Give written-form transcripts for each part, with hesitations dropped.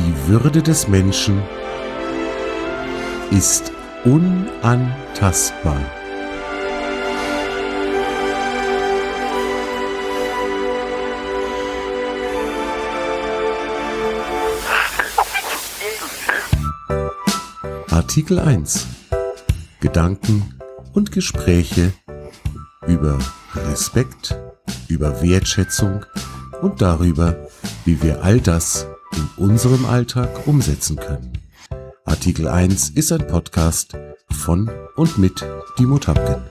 Die Würde des Menschen ist unantastbar. Artikel 1. Gedanken und Gespräche über Respekt, über Wertschätzung und darüber, wie wir all das in unserem Alltag umsetzen können. Artikel 1 ist ein Podcast von und mit Dimo Tapken.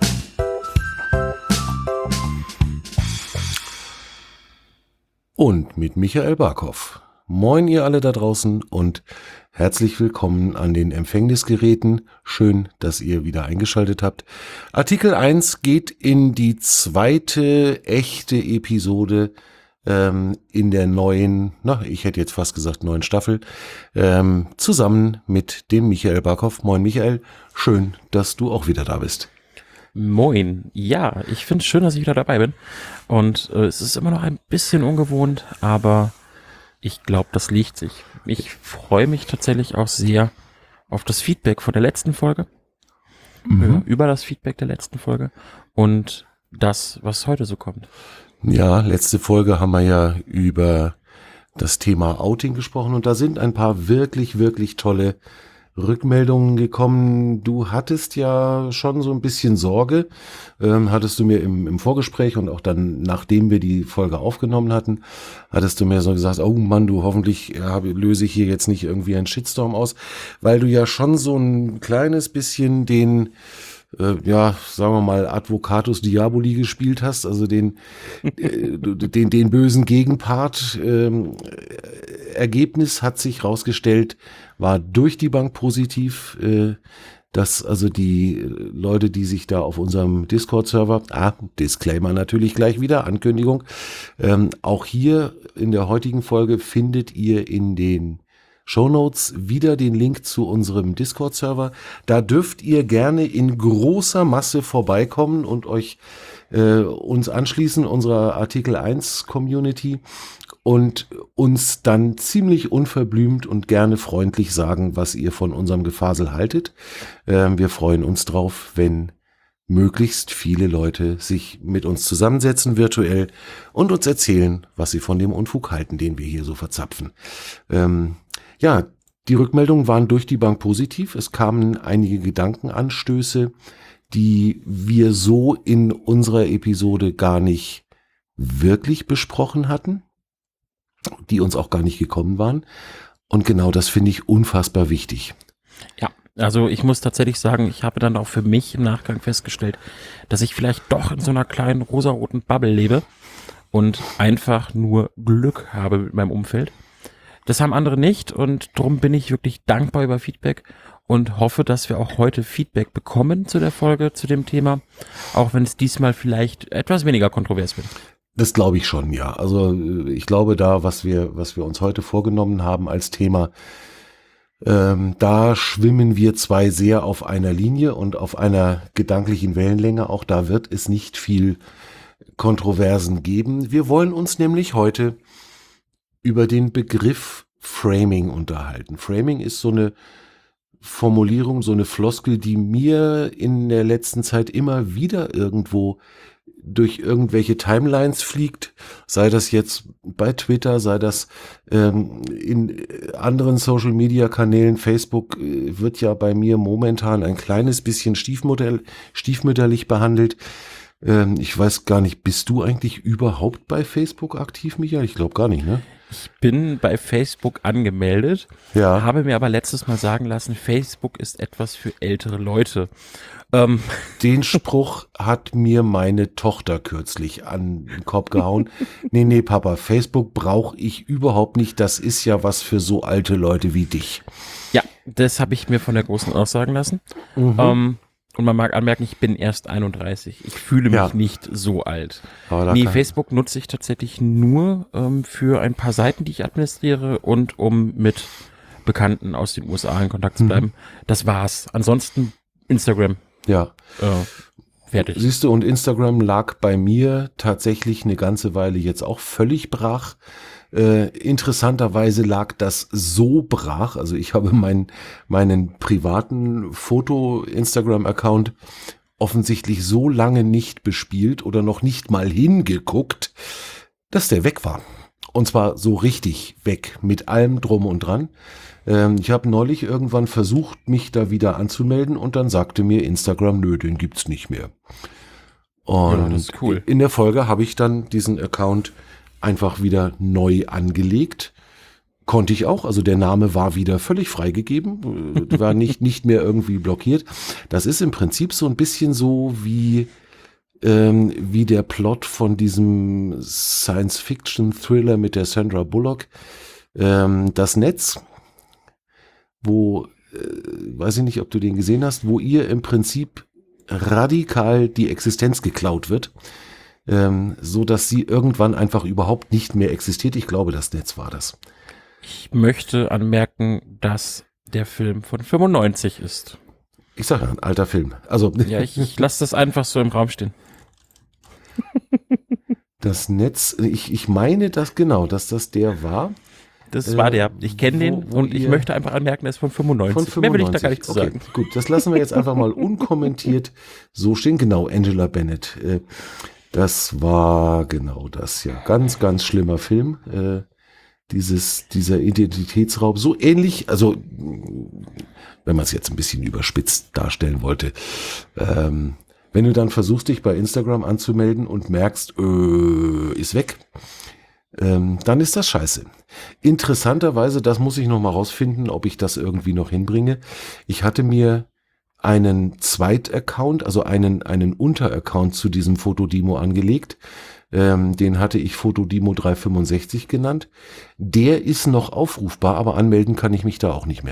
Und mit Michael Barkow. Moin ihr alle da draußen und herzlich willkommen an den Empfängnisgeräten. Schön, dass ihr wieder eingeschaltet habt. Artikel 1 geht in die zweite echte Episode in der neuen, ich hätte jetzt fast gesagt neuen Staffel, zusammen mit dem Michael Barkow. Moin Michael, schön, dass du auch wieder da bist. Moin, ja, ich finde es schön, dass ich wieder dabei bin und es ist immer noch ein bisschen ungewohnt, aber ich glaube, das liegt sich. Ich freue mich tatsächlich auch sehr auf das Feedback von der letzten Folge, über das Feedback der letzten Folge und das, was heute so kommt. Ja, letzte Folge haben wir ja über das Thema Outing gesprochen und da sind ein paar wirklich, wirklich tolle Rückmeldungen gekommen. Du hattest ja schon so ein bisschen Sorge, hattest du mir im Vorgespräch und auch dann, nachdem wir die Folge aufgenommen hatten, hattest du mir so gesagt, oh Mann, du hoffentlich löse ich hier jetzt nicht irgendwie einen Shitstorm aus, weil du ja schon so ein kleines bisschen den sagen wir mal, Advocatus Diaboli gespielt hast, also den bösen Gegenpart. Ergebnis hat sich rausgestellt, war durch die Bank positiv, dass also die Leute, die sich da auf unserem Discord-Server, Disclaimer natürlich gleich wieder, Ankündigung, auch hier in der heutigen Folge findet ihr in den Shownotes wieder den Link zu unserem Discord-Server. Da dürft ihr gerne in großer Masse vorbeikommen und euch uns anschließen, unserer Artikel 1 Community und uns dann ziemlich unverblümt und gerne freundlich sagen, was ihr von unserem Gefasel haltet. Wir freuen uns drauf, wenn möglichst viele Leute sich mit uns zusammensetzen virtuell und uns erzählen, was sie von dem Unfug halten, den wir hier so verzapfen. Ja, die Rückmeldungen waren durch die Bank positiv. Es kamen einige Gedankenanstöße, die wir so in unserer Episode gar nicht wirklich besprochen hatten, die uns auch gar nicht gekommen waren. Und genau das finde ich unfassbar wichtig. Ja, also ich muss tatsächlich sagen, ich habe dann auch für mich im Nachgang festgestellt, dass ich vielleicht doch in so einer kleinen rosaroten Bubble lebe und einfach nur Glück habe mit meinem Umfeld. Das haben andere nicht und darum bin ich wirklich dankbar über Feedback und hoffe, dass wir auch heute Feedback bekommen zu der Folge, zu dem Thema, auch wenn es diesmal vielleicht etwas weniger kontrovers wird. Das glaube ich schon, ja. Also ich glaube da, was wir uns heute vorgenommen haben als Thema, da schwimmen wir zwei sehr auf einer Linie und auf einer gedanklichen Wellenlänge. Auch da wird es nicht viel Kontroversen geben. Wir wollen uns nämlich heute über den Begriff Framing unterhalten. Framing ist so eine Formulierung, so eine Floskel, die mir in der letzten Zeit immer wieder irgendwo durch irgendwelche Timelines fliegt, sei das jetzt bei Twitter, sei das in anderen Social-Media-Kanälen. Facebook wird ja bei mir momentan ein kleines bisschen stiefmütterlich behandelt. Ich weiß gar nicht, bist du eigentlich überhaupt bei Facebook aktiv, Michael? Ich glaube gar nicht, ne? Ich bin bei Facebook angemeldet, habe mir aber letztes Mal sagen lassen, Facebook ist etwas für ältere Leute. Den Spruch hat mir meine Tochter kürzlich an den Kopf gehauen. Nee, Papa, Facebook brauche ich überhaupt nicht. Das ist ja was für so alte Leute wie dich. Ja, das habe ich mir von der Großen aussagen lassen. Und man mag anmerken, ich bin erst 31. Ich fühle mich nicht so alt. Facebook nutze ich tatsächlich nur für ein paar Seiten, die ich administriere und um mit Bekannten aus den USA in Kontakt zu bleiben. Das war's. Ansonsten Instagram. Ja. Fertig. Siehst du, und Instagram lag bei mir tatsächlich eine ganze Weile jetzt auch völlig brach. Interessanterweise lag das so brach, also ich habe meinen privaten Foto-Instagram-Account offensichtlich so lange nicht bespielt oder noch nicht mal hingeguckt, dass der weg war. Und zwar so richtig weg, mit allem drum und dran. Ich habe neulich irgendwann versucht, mich da wieder anzumelden und dann sagte mir Instagram, nö, den gibt's nicht mehr. Und Ja, das ist cool. in der Folge habe ich dann diesen Account einfach wieder neu angelegt. Konnte ich auch, also der Name war wieder völlig freigegeben, war nicht mehr irgendwie blockiert. Das ist im Prinzip so ein bisschen so wie der Plot von diesem Science-Fiction-Thriller mit der Sandra Bullock. Das Netz, wo, weiß ich nicht, ob du den gesehen hast, wo ihr im Prinzip radikal die Existenz geklaut wird, so dass sie irgendwann einfach überhaupt nicht mehr existiert. Ich glaube, das Netz war das. Ich möchte anmerken, dass der Film von 95 ist. Ich sage ja, ein alter Film. Also Ja, ich lasse das einfach so im Raum stehen. das Netz, ich meine das genau, dass das der war. Das war der. Ich kenne den wo und ich ihr- möchte einfach anmerken, er ist von 95. Von 95. Mehr will ich da gar nicht zu Okay, sagen. gut, das lassen wir jetzt einfach mal unkommentiert so stehen. Genau, Angela Bennett. Das war genau das, ja. Ganz, ganz schlimmer Film. Dieser Identitätsraub. So ähnlich, also wenn man es jetzt ein bisschen überspitzt darstellen wollte. Wenn du dann versuchst, dich bei Instagram anzumelden und merkst, ist weg, dann ist das scheiße. Interessanterweise, das muss ich noch mal rausfinden, ob ich das irgendwie noch hinbringe. Ich hatte mir einen Zweit-Account, also einen Unter-Account zu diesem Fotodemo angelegt. Den hatte ich Fotodemo 365 genannt. Der ist noch aufrufbar, aber anmelden kann ich mich da auch nicht mehr.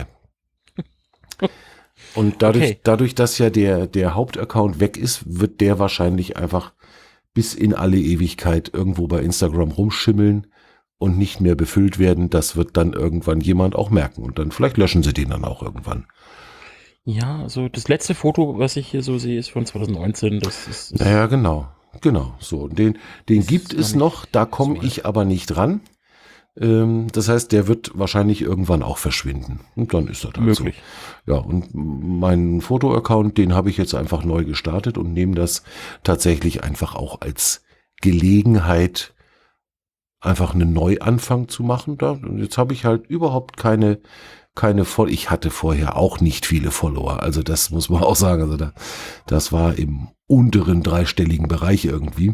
Und dadurch, dass ja der Hauptaccount weg ist, wird der wahrscheinlich einfach bis in alle Ewigkeit irgendwo bei Instagram rumschimmeln und nicht mehr befüllt werden. Das wird dann irgendwann jemand auch merken und dann vielleicht löschen sie den dann auch irgendwann. Ja, also das letzte Foto, was ich hier so sehe, ist von 2019. Das ist Naja, genau. So, den gibt es noch, da komme ich aber nicht ran. Das heißt, der wird wahrscheinlich irgendwann auch verschwinden. Und dann ist das halt möglich. so. Ja, und meinen Foto-Account, den habe ich jetzt einfach neu gestartet und nehme das tatsächlich einfach auch als Gelegenheit, einfach einen Neuanfang zu machen. Und jetzt habe ich halt überhaupt keine ich hatte vorher auch nicht viele Follower. Also das muss man auch sagen. Also das war im unteren dreistelligen Bereich irgendwie.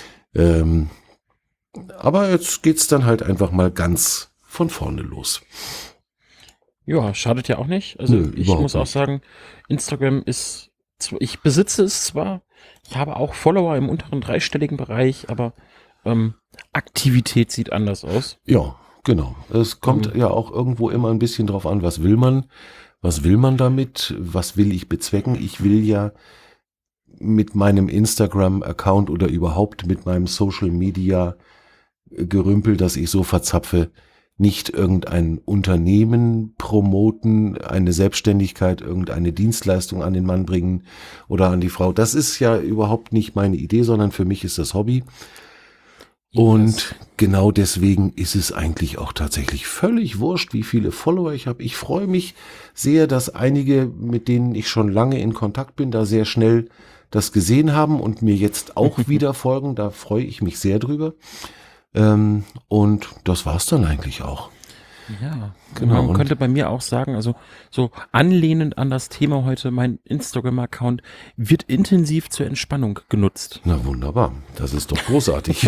Aber jetzt geht's dann halt einfach mal ganz von vorne los. Ja, schadet ja auch nicht. Also Nö, ich überhaupt muss auch nicht. sagen, Instagram ist, ich besitze es zwar, ich habe auch Follower im unteren dreistelligen Bereich, aber Aktivität sieht anders aus. Ja, genau. Es kommt ja auch irgendwo immer ein bisschen drauf an, was will man damit, was will ich bezwecken. Ich will ja mit meinem Instagram-Account oder überhaupt mit meinem Social-Media-Gerümpel, das ich so verzapfe, nicht irgendein Unternehmen promoten, eine Selbstständigkeit, irgendeine Dienstleistung an den Mann bringen oder an die Frau. Das ist ja überhaupt nicht meine Idee, sondern für mich ist das Hobby. Und genau deswegen ist es eigentlich auch tatsächlich völlig wurscht, wie viele Follower ich habe. Ich freue mich sehr, dass einige, mit denen ich schon lange in Kontakt bin, da sehr schnell das gesehen haben und mir jetzt auch wieder folgen. Da freue ich mich sehr drüber. Und das war's dann eigentlich auch. Ja, Genau. Man könnte bei mir auch sagen, also so anlehnend an das Thema heute, mein Instagram-Account wird intensiv zur Entspannung genutzt. Na wunderbar, das ist doch großartig.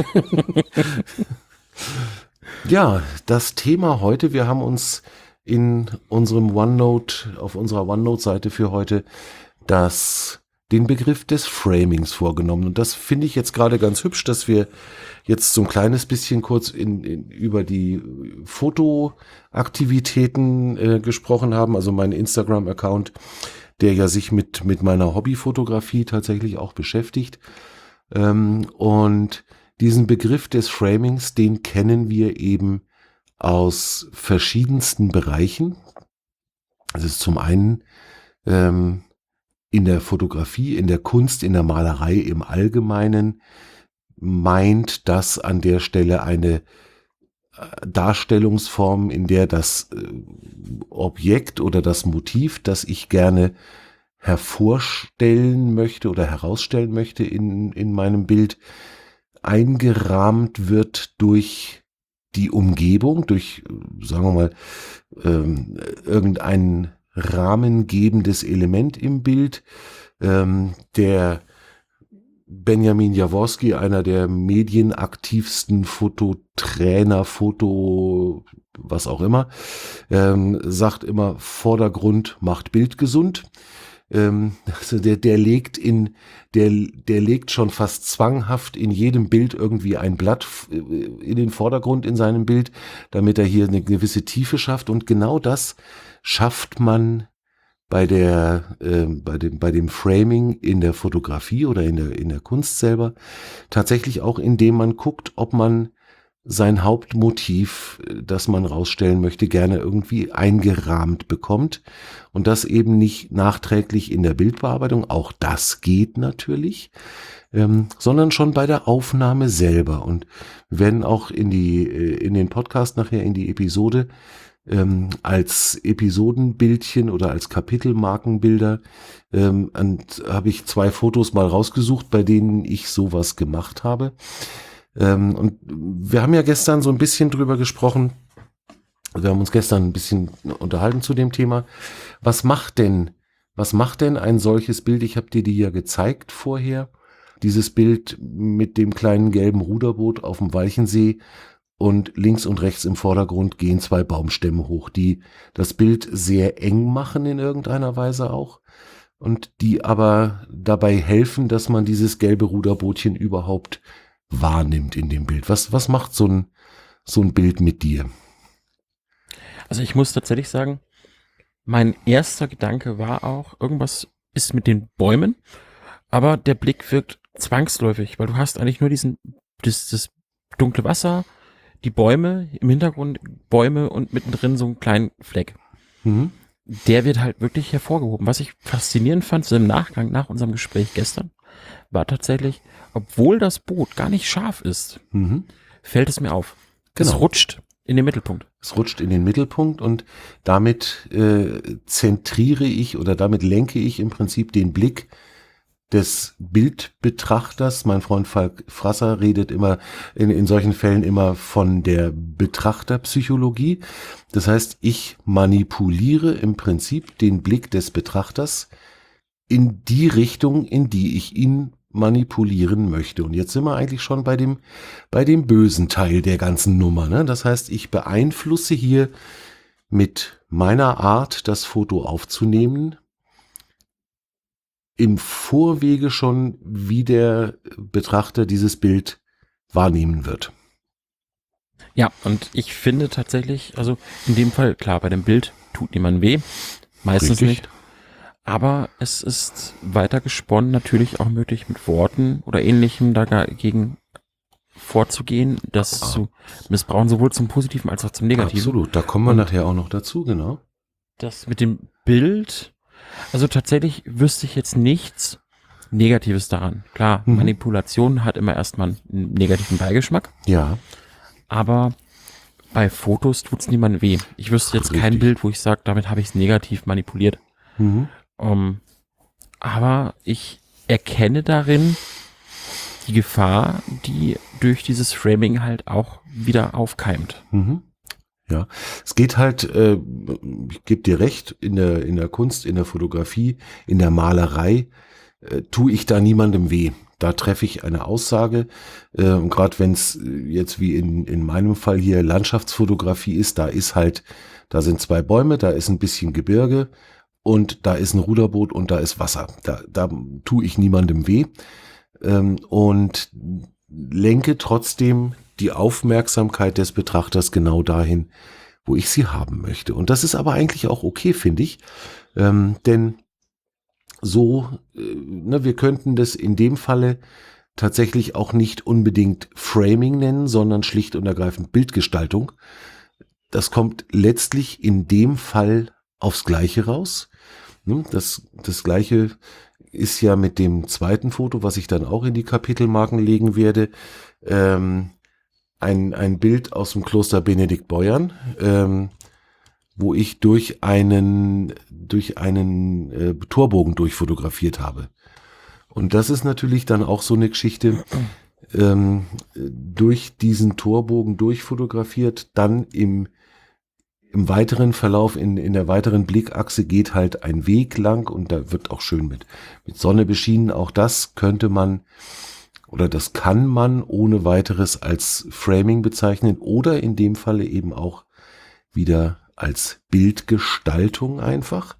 Ja, das Thema heute, wir haben uns in unserem auf unserer OneNote-Seite für heute den Begriff des Framings vorgenommen. Und das finde ich jetzt gerade ganz hübsch, dass wir jetzt so ein kleines bisschen kurz über die Fotoaktivitäten gesprochen haben. Also mein Instagram-Account, der ja sich mit meiner Hobbyfotografie tatsächlich auch beschäftigt. Und diesen Begriff des Framings, den kennen wir eben aus verschiedensten Bereichen. Das ist zum einen in der Fotografie, in der Kunst, in der Malerei im Allgemeinen meint, dass an der Stelle eine Darstellungsform, in der das Objekt oder das Motiv, das ich gerne hervorstellen möchte oder herausstellen möchte in meinem Bild, eingerahmt wird durch die Umgebung, durch, sagen wir mal, irgendein rahmengebendes Element im Bild. Der Benjamin Jaworski, einer der medienaktivsten Fototrainer, was auch immer, sagt immer, Vordergrund macht Bild gesund. Also der legt schon fast zwanghaft in jedem Bild irgendwie ein Blatt in den Vordergrund in seinem Bild, damit er hier eine gewisse Tiefe schafft. Und genau das schafft man bei dem Framing in der Fotografie oder in der Kunst selber tatsächlich auch, indem man guckt, ob man sein Hauptmotiv, das man rausstellen möchte, gerne irgendwie eingerahmt bekommt und das eben nicht nachträglich in der Bildbearbeitung, auch das geht natürlich, sondern schon bei der Aufnahme selber. Und wir werden auch in den Podcast nachher, in die Episode, als Episodenbildchen oder als Kapitelmarkenbilder habe ich 2 Fotos mal rausgesucht, bei denen ich sowas gemacht habe. Und wir haben ja gestern so ein bisschen drüber gesprochen, wir haben uns gestern ein bisschen unterhalten zu dem Thema. Was macht denn ein solches Bild? Ich habe dir die ja gezeigt vorher, dieses Bild mit dem kleinen gelben Ruderboot auf dem Walchensee. Und links und rechts im Vordergrund gehen 2 Baumstämme hoch, die das Bild sehr eng machen in irgendeiner Weise auch und die aber dabei helfen, dass man dieses gelbe Ruderbootchen überhaupt wahrnimmt in dem Bild. Was macht so ein Bild mit dir? Also ich muss tatsächlich sagen, mein erster Gedanke war auch, irgendwas ist mit den Bäumen, aber der Blick wirkt zwangsläufig, weil du hast eigentlich nur das dunkle Wasser, die Bäume, im Hintergrund Bäume und mittendrin so einen kleinen Fleck. Mhm. Der wird halt wirklich hervorgehoben. Was ich faszinierend fand, so im Nachgang nach unserem Gespräch gestern, war tatsächlich, obwohl das Boot gar nicht scharf ist, fällt es mir auf. Genau. Es rutscht in den Mittelpunkt. Es rutscht in den Mittelpunkt und damit zentriere ich oder damit lenke ich im Prinzip den Blick des Bildbetrachters. Mein Freund Falk Frasser redet immer in solchen Fällen immer von der Betrachterpsychologie. Das heißt, ich manipuliere im Prinzip den Blick des Betrachters in die Richtung, in die ich ihn manipulieren möchte. Und jetzt sind wir eigentlich schon bei dem bösen Teil der ganzen Nummer, ne? Das heißt, ich beeinflusse hier mit meiner Art, das Foto aufzunehmen, im Vorwege schon, wie der Betrachter dieses Bild wahrnehmen wird. Ja, und ich finde tatsächlich, also in dem Fall, klar, bei dem Bild tut niemand weh, meistens Richtig. nicht. Aber es ist weiter gesponnen, natürlich auch möglich mit Worten oder Ähnlichem dagegen vorzugehen, das zu missbrauchen, sowohl zum Positiven als auch zum Negativen. Absolut, da kommen wir nachher auch noch dazu, genau. Das mit dem Bild, also tatsächlich wüsste ich jetzt nichts Negatives daran. Klar, Manipulation hat immer erstmal einen negativen Beigeschmack. Ja. Aber bei Fotos tut's niemandem weh. Ich wüsste jetzt kein Bild, wo ich sage, damit habe ich es negativ manipuliert. Aber ich erkenne darin die Gefahr, die durch dieses Framing halt auch wieder aufkeimt. Ja, es geht halt, ich gebe dir recht, in der Kunst, in der Fotografie, in der Malerei tue ich da niemandem weh. Da treffe ich eine Aussage, und gerade wenn es jetzt wie in meinem Fall hier Landschaftsfotografie ist, da sind 2 Bäume, da ist ein bisschen Gebirge und da ist ein Ruderboot und da ist Wasser. Da tue ich niemandem weh und lenke trotzdem die Aufmerksamkeit des Betrachters genau dahin, wo ich sie haben möchte. Und das ist aber eigentlich auch okay, finde ich, denn so, wir könnten das in dem Falle tatsächlich auch nicht unbedingt Framing nennen, sondern schlicht und ergreifend Das kommt letztlich in dem Fall aufs Gleiche raus. Ne? Das Gleiche ist ja mit dem zweiten Foto, was ich dann auch in die Kapitelmarken legen werde, ein Bild aus dem Kloster Benedikt Beuern, wo ich durch einen Torbogen durchfotografiert habe. Und das ist natürlich dann auch so eine Geschichte, durch diesen Torbogen durchfotografiert, dann im weiteren Verlauf, in der weiteren Blickachse geht halt ein Weg lang und da wird auch schön mit Sonne beschienen. Auch das könnte man oder das kann man ohne weiteres als Framing bezeichnen oder in dem Falle eben auch wieder als Bildgestaltung einfach.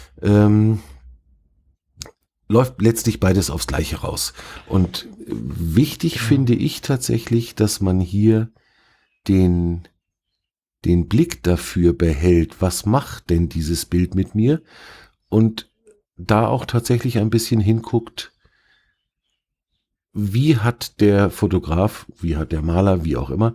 Läuft letztlich beides aufs Gleiche raus. Und wichtig finde ich tatsächlich, dass man hier den Blick dafür behält, was macht denn dieses Bild mit mir? Und da auch tatsächlich ein bisschen hinguckt, wie hat der Fotograf, wie hat der Maler, wie auch immer,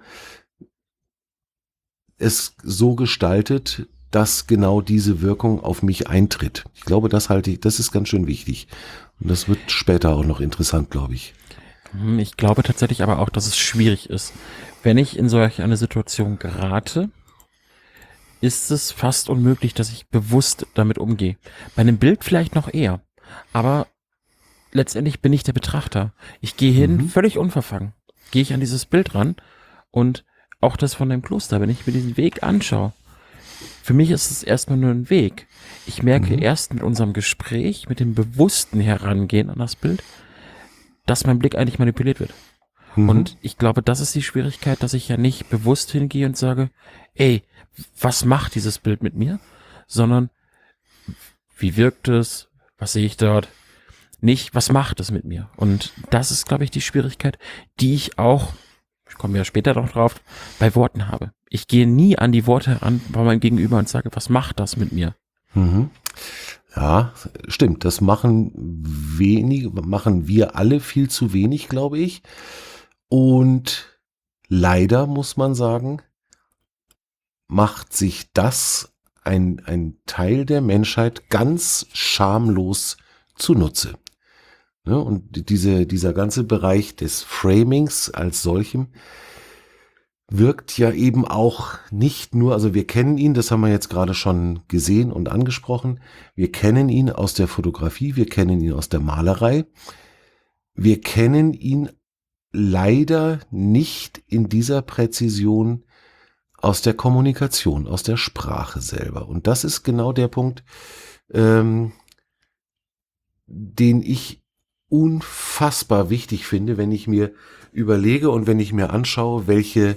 es so gestaltet, dass genau diese Wirkung auf mich eintritt. Ich glaube, das ist ganz schön wichtig. Und das wird später auch noch interessant, glaube ich. Ich glaube tatsächlich aber auch, dass es schwierig ist. Wenn ich in solch eine Situation gerate, ist es fast unmöglich, dass ich bewusst damit umgehe. Bei einem Bild vielleicht noch eher, aber letztendlich bin ich der Betrachter. Ich gehe hin, völlig unverfangen. Gehe ich an dieses Bild ran und auch das von dem Kloster, wenn ich mir diesen Weg anschaue. Für mich ist es erstmal nur ein Weg. Ich merke erst mit unserem Gespräch, mit dem bewussten Herangehen an das Bild, dass mein Blick eigentlich manipuliert wird. Und ich glaube, das ist die Schwierigkeit, dass ich ja nicht bewusst hingehe und sage, ey, was macht dieses Bild mit mir? Sondern, wie wirkt es? Was sehe ich dort? Nicht, was macht es mit mir? Und das ist, glaube ich, die Schwierigkeit, die ich auch, ich komme ja später noch drauf, bei Worten habe. Ich gehe nie an die Worte heran bei meinem Gegenüber und sage, was macht das mit mir? Ja, stimmt. Das machen wir alle viel zu wenig, glaube ich. Und leider muss man sagen, macht sich das ein Teil der Menschheit ganz schamlos zunutze. Ne? Und dieser ganze Bereich des Framings als solchem wirkt ja eben auch nicht nur, also wir kennen ihn, das haben wir jetzt gerade schon gesehen und angesprochen, wir kennen ihn aus der Fotografie, wir kennen ihn aus der Malerei, wir kennen ihn leider nicht in dieser Präzision aus der Kommunikation, aus der Sprache selber. Und das ist genau der Punkt, den ich unfassbar wichtig finde, wenn ich mir überlege und wenn ich mir anschaue, welche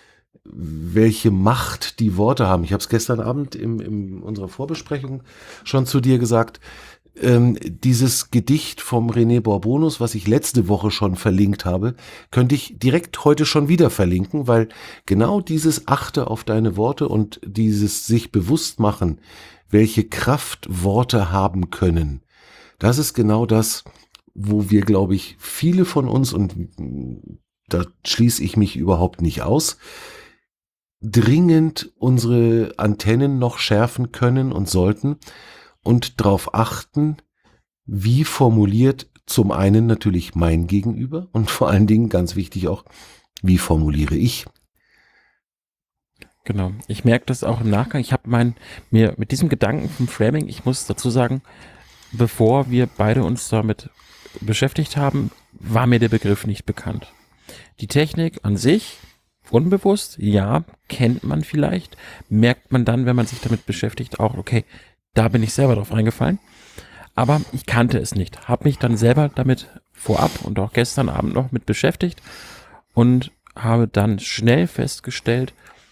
Macht die Worte haben. Ich habe es gestern Abend in unserer Vorbesprechung schon zu dir gesagt, dieses Gedicht vom René Bourbonus, was ich letzte Woche schon verlinkt habe, könnte ich direkt heute schon wieder verlinken, weil genau dieses Achte auf deine Worte und dieses sich bewusst machen, welche Kraft Worte haben können, das ist genau das, wo wir, glaube ich, viele von uns, und da schließe ich mich überhaupt nicht aus, dringend unsere Antennen noch schärfen können und sollten und darauf achten, wie formuliert zum einen natürlich mein Gegenüber und vor allen Dingen ganz wichtig auch, wie formuliere ich. Genau, ich merke das auch im Nachgang. Ich habe mir mit diesem Gedanken vom Framing, ich muss dazu sagen, bevor wir beide uns damit beschäftigt haben, war mir der Begriff nicht bekannt. Die Technik an sich, unbewusst, ja, kennt man vielleicht, merkt man dann, wenn man sich damit beschäftigt, auch, okay, da bin ich selber drauf reingefallen, aber ich kannte es nicht, habe mich dann selber damit vorab und auch gestern Abend noch mit beschäftigt und habe dann schnell festgestellt,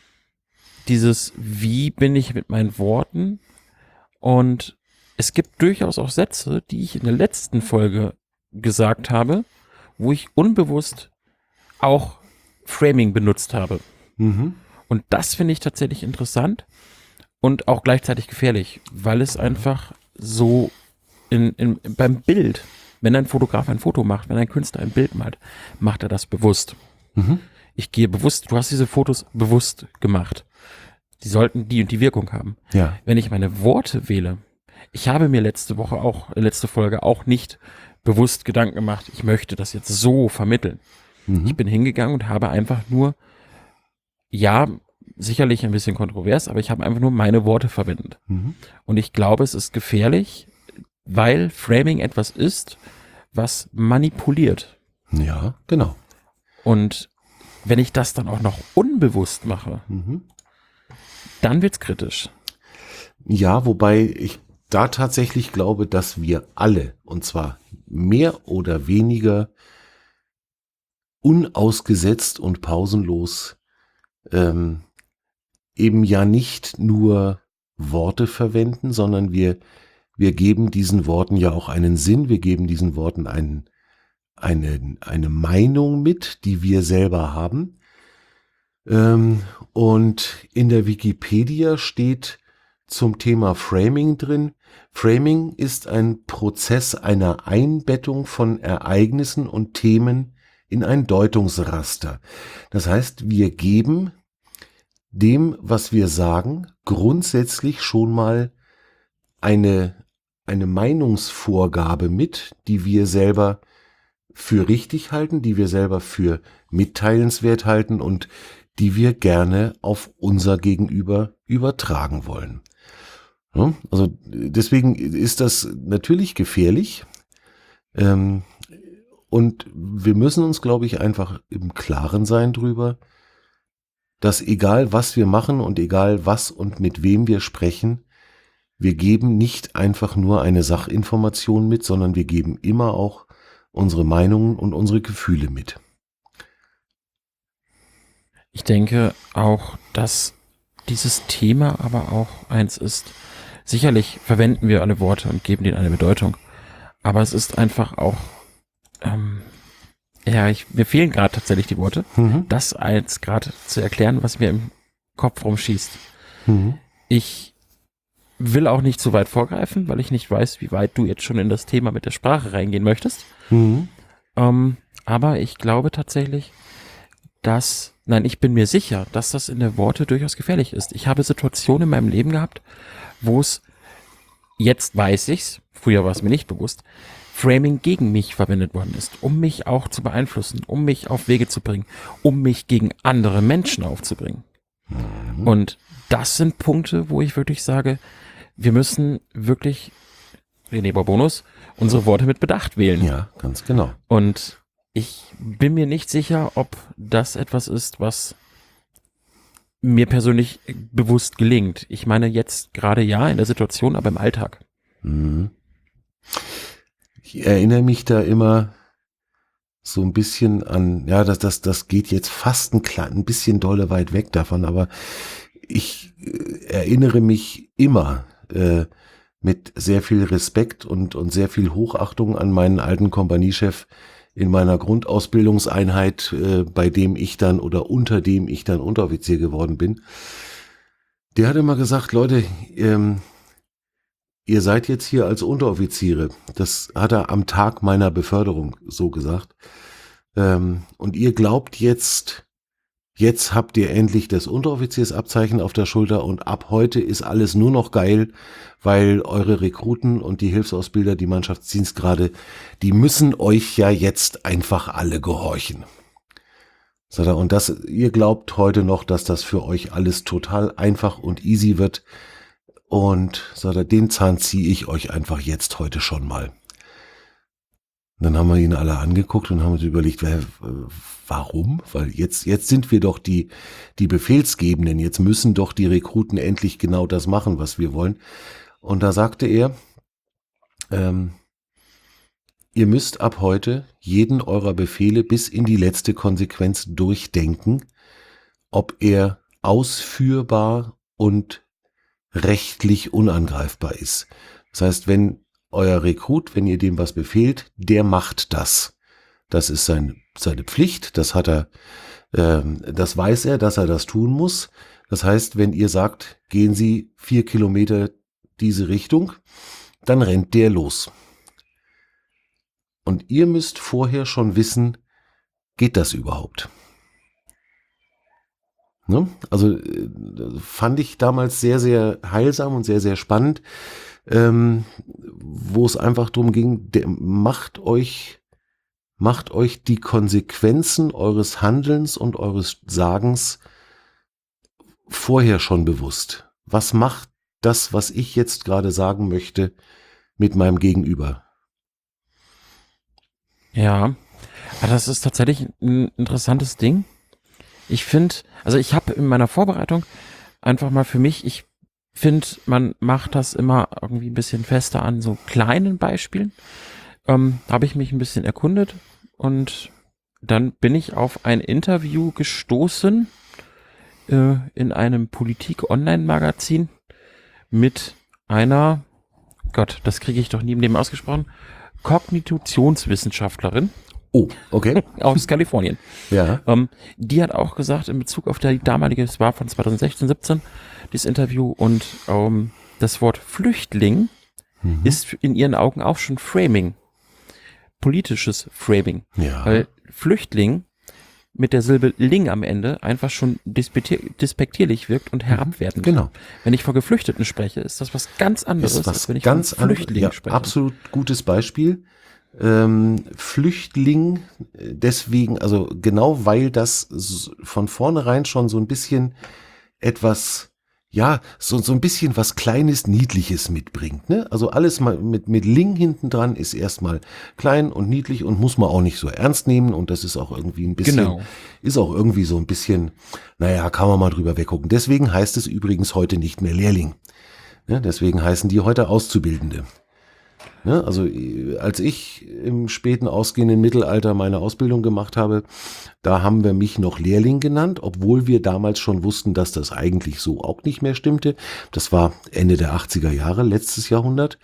wie bin ich mit meinen Worten, und es gibt durchaus auch Sätze, die ich in der letzten Folge gesagt habe, wo ich unbewusst auch Framing benutzt habe. Und das finde ich tatsächlich interessant und auch gleichzeitig gefährlich, weil es einfach so beim Bild, wenn ein Fotograf ein Foto macht, wenn ein Künstler ein Bild malt, macht er das bewusst. Ich gehe bewusst, du hast diese Fotos bewusst gemacht. Die sollten die und die Wirkung haben. Ja. Wenn ich meine Worte wähle, Ich habe mir letzte Folge auch nicht bewusst Gedanken gemacht, ich möchte das jetzt so vermitteln. Ich bin hingegangen und habe einfach nur, ja, sicherlich ein bisschen kontrovers, aber ich habe einfach nur meine Worte verwendet. Und ich glaube, es ist gefährlich, weil Framing etwas ist, was manipuliert. Ja, genau. Und wenn ich das dann auch noch unbewusst mache, dann wird's kritisch. Ja, wobei ich da tatsächlich glaube, dass wir alle, und zwar mehr oder weniger unausgesetzt und pausenlos, eben ja nicht nur Worte verwenden, sondern wir geben diesen Worten ja auch einen Sinn, wir geben diesen Worten eine Meinung mit, die wir selber haben. Und in der Wikipedia steht zum Thema Framing drin: Framing ist ein Prozess einer Einbettung von Ereignissen und Themen in ein Deutungsraster. Das heißt, wir geben dem, was wir sagen, grundsätzlich schon mal eine Meinungsvorgabe mit, die wir selber für richtig halten, die wir selber für mitteilenswert halten und die wir gerne auf unser Gegenüber übertragen wollen. Ja, also deswegen ist das natürlich gefährlich. Und wir müssen uns, glaube ich, einfach im Klaren sein drüber, dass egal was wir machen und egal was und mit wem wir sprechen, wir geben nicht einfach nur eine Sachinformation mit, sondern wir geben immer auch unsere Meinungen und unsere Gefühle mit. Ich denke auch, dass dieses Thema aber auch eins ist. Sicherlich verwenden wir alle Worte und geben denen eine Bedeutung, aber es ist einfach auch, mir fehlen gerade tatsächlich die Worte, das als gerade zu erklären, was mir im Kopf rumschießt. Ich will auch nicht zu weit vorgreifen, weil ich nicht weiß, wie weit du jetzt schon in das Thema mit der Sprache reingehen möchtest. Aber ich glaube tatsächlich, ich bin mir sicher, dass das in der Worte durchaus gefährlich ist. Ich habe Situationen in meinem Leben gehabt, wo es, jetzt weiß ich's, früher war es mir nicht bewusst, Framing gegen mich verwendet worden ist, um mich auch zu beeinflussen, um mich auf Wege zu bringen, um mich gegen andere Menschen aufzubringen. Und das sind Punkte, wo ich wirklich sage, wir müssen wirklich, René Bourbonus, unsere Worte mit Bedacht wählen. Ja, ganz genau. Und ich bin mir nicht sicher, ob das etwas ist, was mir persönlich bewusst gelingt. Ich meine jetzt gerade ja in der Situation, aber im Alltag. Ich erinnere mich da immer so ein bisschen an, ja, das geht jetzt fast ein bisschen dolle weit weg davon, aber ich erinnere mich immer mit sehr viel Respekt und sehr viel Hochachtung an meinen alten Kompaniechef in meiner Grundausbildungseinheit, bei dem ich dann oder unter dem ich dann Unteroffizier geworden bin. Der hat immer gesagt, Leute, ihr seid jetzt hier als Unteroffiziere. Das hat er am Tag meiner Beförderung so gesagt. Und ihr glaubt jetzt habt ihr endlich das Unteroffiziersabzeichen auf der Schulter und ab heute ist alles nur noch geil, weil eure Rekruten und die Hilfsausbilder, die Mannschaftsdienstgrade, die müssen euch ja jetzt einfach alle gehorchen. Sagt er, und ihr glaubt heute noch, dass das für euch alles total einfach und easy wird. Und sagt er, den Zahn ziehe ich euch einfach jetzt heute schon mal. Und dann haben wir ihn alle angeguckt und haben uns überlegt, warum? Weil jetzt sind wir doch die Befehlsgebenden, jetzt müssen doch die Rekruten endlich genau das machen, was wir wollen. Und da sagte er, ihr müsst ab heute jeden eurer Befehle bis in die letzte Konsequenz durchdenken, ob er ausführbar und rechtlich unangreifbar ist. Das heißt, wenn euer Rekrut, wenn ihr dem was befehlt, der macht das. Das ist seine Pflicht, das hat er, das weiß er, dass er das tun muss. Das heißt, wenn ihr sagt, gehen Sie 4 Kilometer diese Richtung, dann rennt der los. Und ihr müsst vorher schon wissen, geht das überhaupt? Ne? Also fand ich damals sehr, sehr heilsam und sehr, sehr spannend. wo es einfach darum ging, macht euch die Konsequenzen eures Handelns und eures Sagens vorher schon bewusst. Was macht das, was ich jetzt gerade sagen möchte, mit meinem Gegenüber? Ja, aber das ist tatsächlich ein interessantes Ding. Ich finde, also ich habe in meiner Vorbereitung einfach mal für mich, ich finde, man macht das immer irgendwie ein bisschen fester an so kleinen Beispielen. Habe ich mich ein bisschen erkundet und dann bin ich auf ein Interview gestoßen in einem Politik-Online-Magazin mit einer, Gott, das kriege ich doch nie im Leben ausgesprochen, Kognitionswissenschaftlerin Oh, okay. aus Kalifornien. Ja. Die hat auch gesagt, in Bezug auf die damalige, es war von 2016, 17, dieses Interview, und das Wort Flüchtling ist in ihren Augen auch schon Framing. Politisches Framing. Ja. Weil Flüchtling mit der Silbe Ling am Ende einfach schon despektierlich wirkt und herabwertend. Genau. Wenn ich von Geflüchteten spreche, ist das was ganz anderes, Ist was als wenn ich ganz von Flüchtlingen anderes. Ja, spreche. absolut gutes Beispiel. Flüchtling, deswegen, also genau weil das von vornherein schon so ein bisschen etwas, ja, so ein bisschen was Kleines, Niedliches mitbringt, ne? Also alles mal mit Ling hinten dran ist erstmal klein und niedlich und muss man auch nicht so ernst nehmen, und das ist auch irgendwie ein bisschen, Genau. ist auch irgendwie so ein bisschen, naja, kann man mal drüber weggucken. Deswegen heißt es übrigens heute nicht mehr Lehrling. Ne? Deswegen heißen die heute Auszubildende. Ne, also als ich im späten ausgehenden Mittelalter meine Ausbildung gemacht habe, da haben wir mich noch Lehrling genannt, obwohl wir damals schon wussten, dass das eigentlich so auch nicht mehr stimmte. Das war Ende der 80er Jahre, letztes Jahrhundert.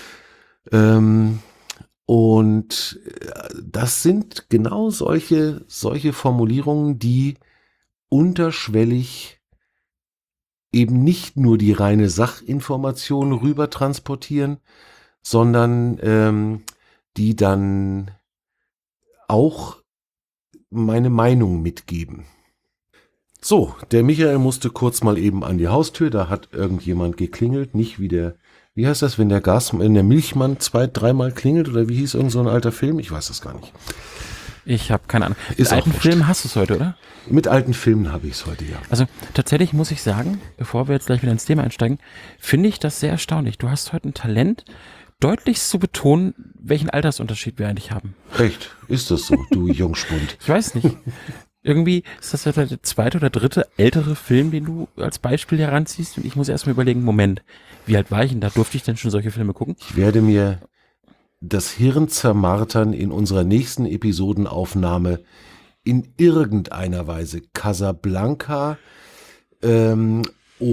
Und das sind genau solche Formulierungen, die unterschwellig eben nicht nur die reine Sachinformation rüber transportieren, sondern die dann auch meine Meinung mitgeben. So, der Michael musste kurz mal eben an die Haustür, da hat irgendjemand geklingelt, nicht wie heißt das, wenn der Milchmann 2-3 Mal klingelt, oder wie hieß irgend so ein alter Film? Ich weiß das gar nicht. Ich habe keine Ahnung. Ist Mit auch alten wurscht. Film hast du es heute, oder? Mit alten Filmen habe ich es heute, ja. Also tatsächlich muss ich sagen, bevor wir jetzt gleich wieder ins Thema einsteigen, finde ich das sehr erstaunlich. Du hast heute ein Talent, deutlichst zu betonen, welchen Altersunterschied wir eigentlich haben. Echt? Ist das so, du Jungspund? Ich weiß nicht. Irgendwie ist das ja der zweite oder dritte ältere Film, den du als Beispiel heranziehst. Und ich muss erst mal überlegen, Moment, wie alt war ich denn da? Durfte ich denn schon solche Filme gucken? Ich werde mir das Hirn zermartern in unserer nächsten Episodenaufnahme in irgendeiner Weise Casablanca moderne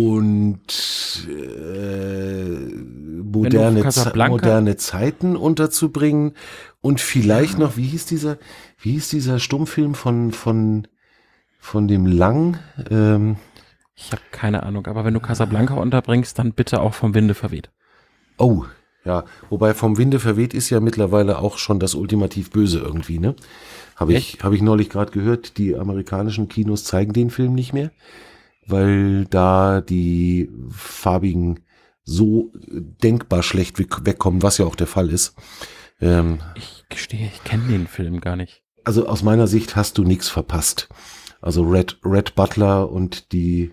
moderne Zeiten unterzubringen und vielleicht noch, wie hieß dieser Stummfilm von dem Lang? Ich habe keine Ahnung, aber wenn du Casablanca unterbringst, dann bitte auch vom Winde verweht. Oh, ja, wobei vom Winde verweht ist ja mittlerweile auch schon das ultimativ Böse irgendwie, ne? Habe ich neulich gerade gehört, die amerikanischen Kinos zeigen den Film nicht mehr, weil da die Farbigen so denkbar schlecht wegkommen, was ja auch der Fall ist. Ich gestehe, ich kenne den Film gar nicht. Also aus meiner Sicht hast du nichts verpasst. Also Red Butler und die,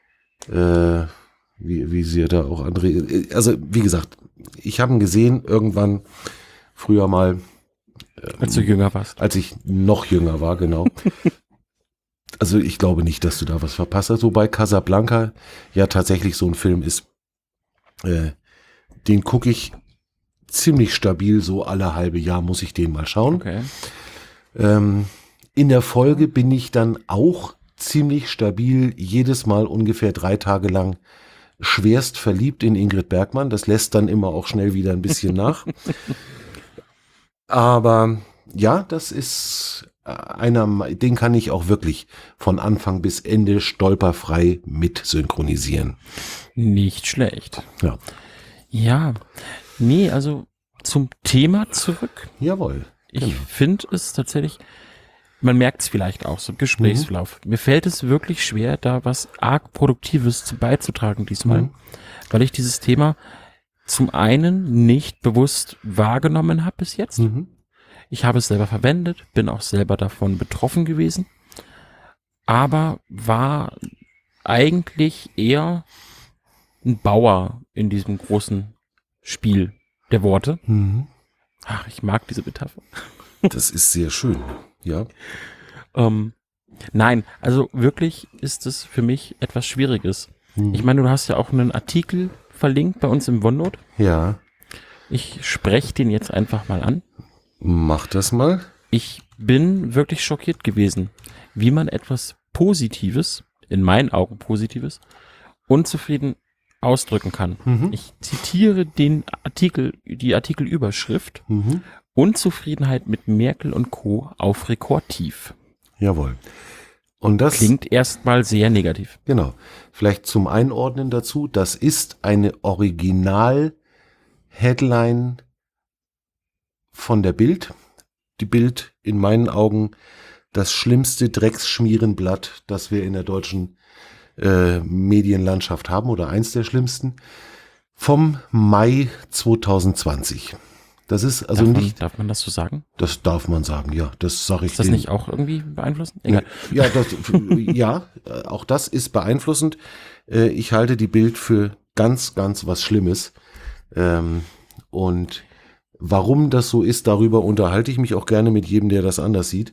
wie sie da auch andere, also wie gesagt, ich habe ihn gesehen irgendwann früher mal. Als du jünger warst. Als ich noch jünger war, genau. Also ich glaube nicht, dass du da was verpasst hast. Wobei Casablanca ja tatsächlich so ein Film ist, den gucke ich ziemlich stabil, so alle halbe Jahr muss ich den mal schauen. Okay. In der Folge bin ich dann auch ziemlich stabil, jedes Mal ungefähr 3 Tage lang schwerst verliebt in Ingrid Bergmann. Das lässt dann immer auch schnell wieder ein bisschen nach. Aber ja, das ist einer, den kann ich auch wirklich von Anfang bis Ende stolperfrei mit synchronisieren. Nicht schlecht. Ja. Ja, nee, also zum Thema zurück. Jawohl. Ich finde es tatsächlich, man merkt es vielleicht auch so im Gesprächsverlauf. Mir fällt es wirklich schwer, da was arg Produktives zu beizutragen diesmal, weil ich dieses Thema zum einen nicht bewusst wahrgenommen habe bis jetzt. Ich habe es selber verwendet, bin auch selber davon betroffen gewesen, aber war eigentlich eher ein Bauer in diesem großen Spiel der Worte. Ach, ich mag diese Metapher. Das ist sehr schön, ja. Nein, also wirklich ist es für mich etwas Schwieriges. Ich meine, du hast ja auch einen Artikel verlinkt bei uns im OneNote. Ja. Ich spreche den jetzt einfach mal an. Mach das mal. Ich bin wirklich schockiert gewesen, wie man etwas Positives, in meinen Augen Positives, unzufrieden ausdrücken kann. Ich zitiere den Artikel, die Artikelüberschrift. Unzufriedenheit mit Merkel und Co. auf Rekordtief. Jawohl. Und das klingt erstmal sehr negativ. Genau. Vielleicht zum Einordnen dazu, das ist eine Original-Headline von der Bild. Die Bild, in meinen Augen, das schlimmste Drecksschmierenblatt, das wir in der deutschen Medienlandschaft haben, oder eins der schlimmsten, vom Mai 2020. Das ist also Darf man das so sagen? Das darf man sagen, ja. Das sage ich. Ist das nicht auch irgendwie beeinflussend? Egal. Ja, auch das ist beeinflussend. Ich halte die Bild für ganz, ganz was Schlimmes. Und warum das so ist, darüber unterhalte ich mich auch gerne mit jedem, der das anders sieht.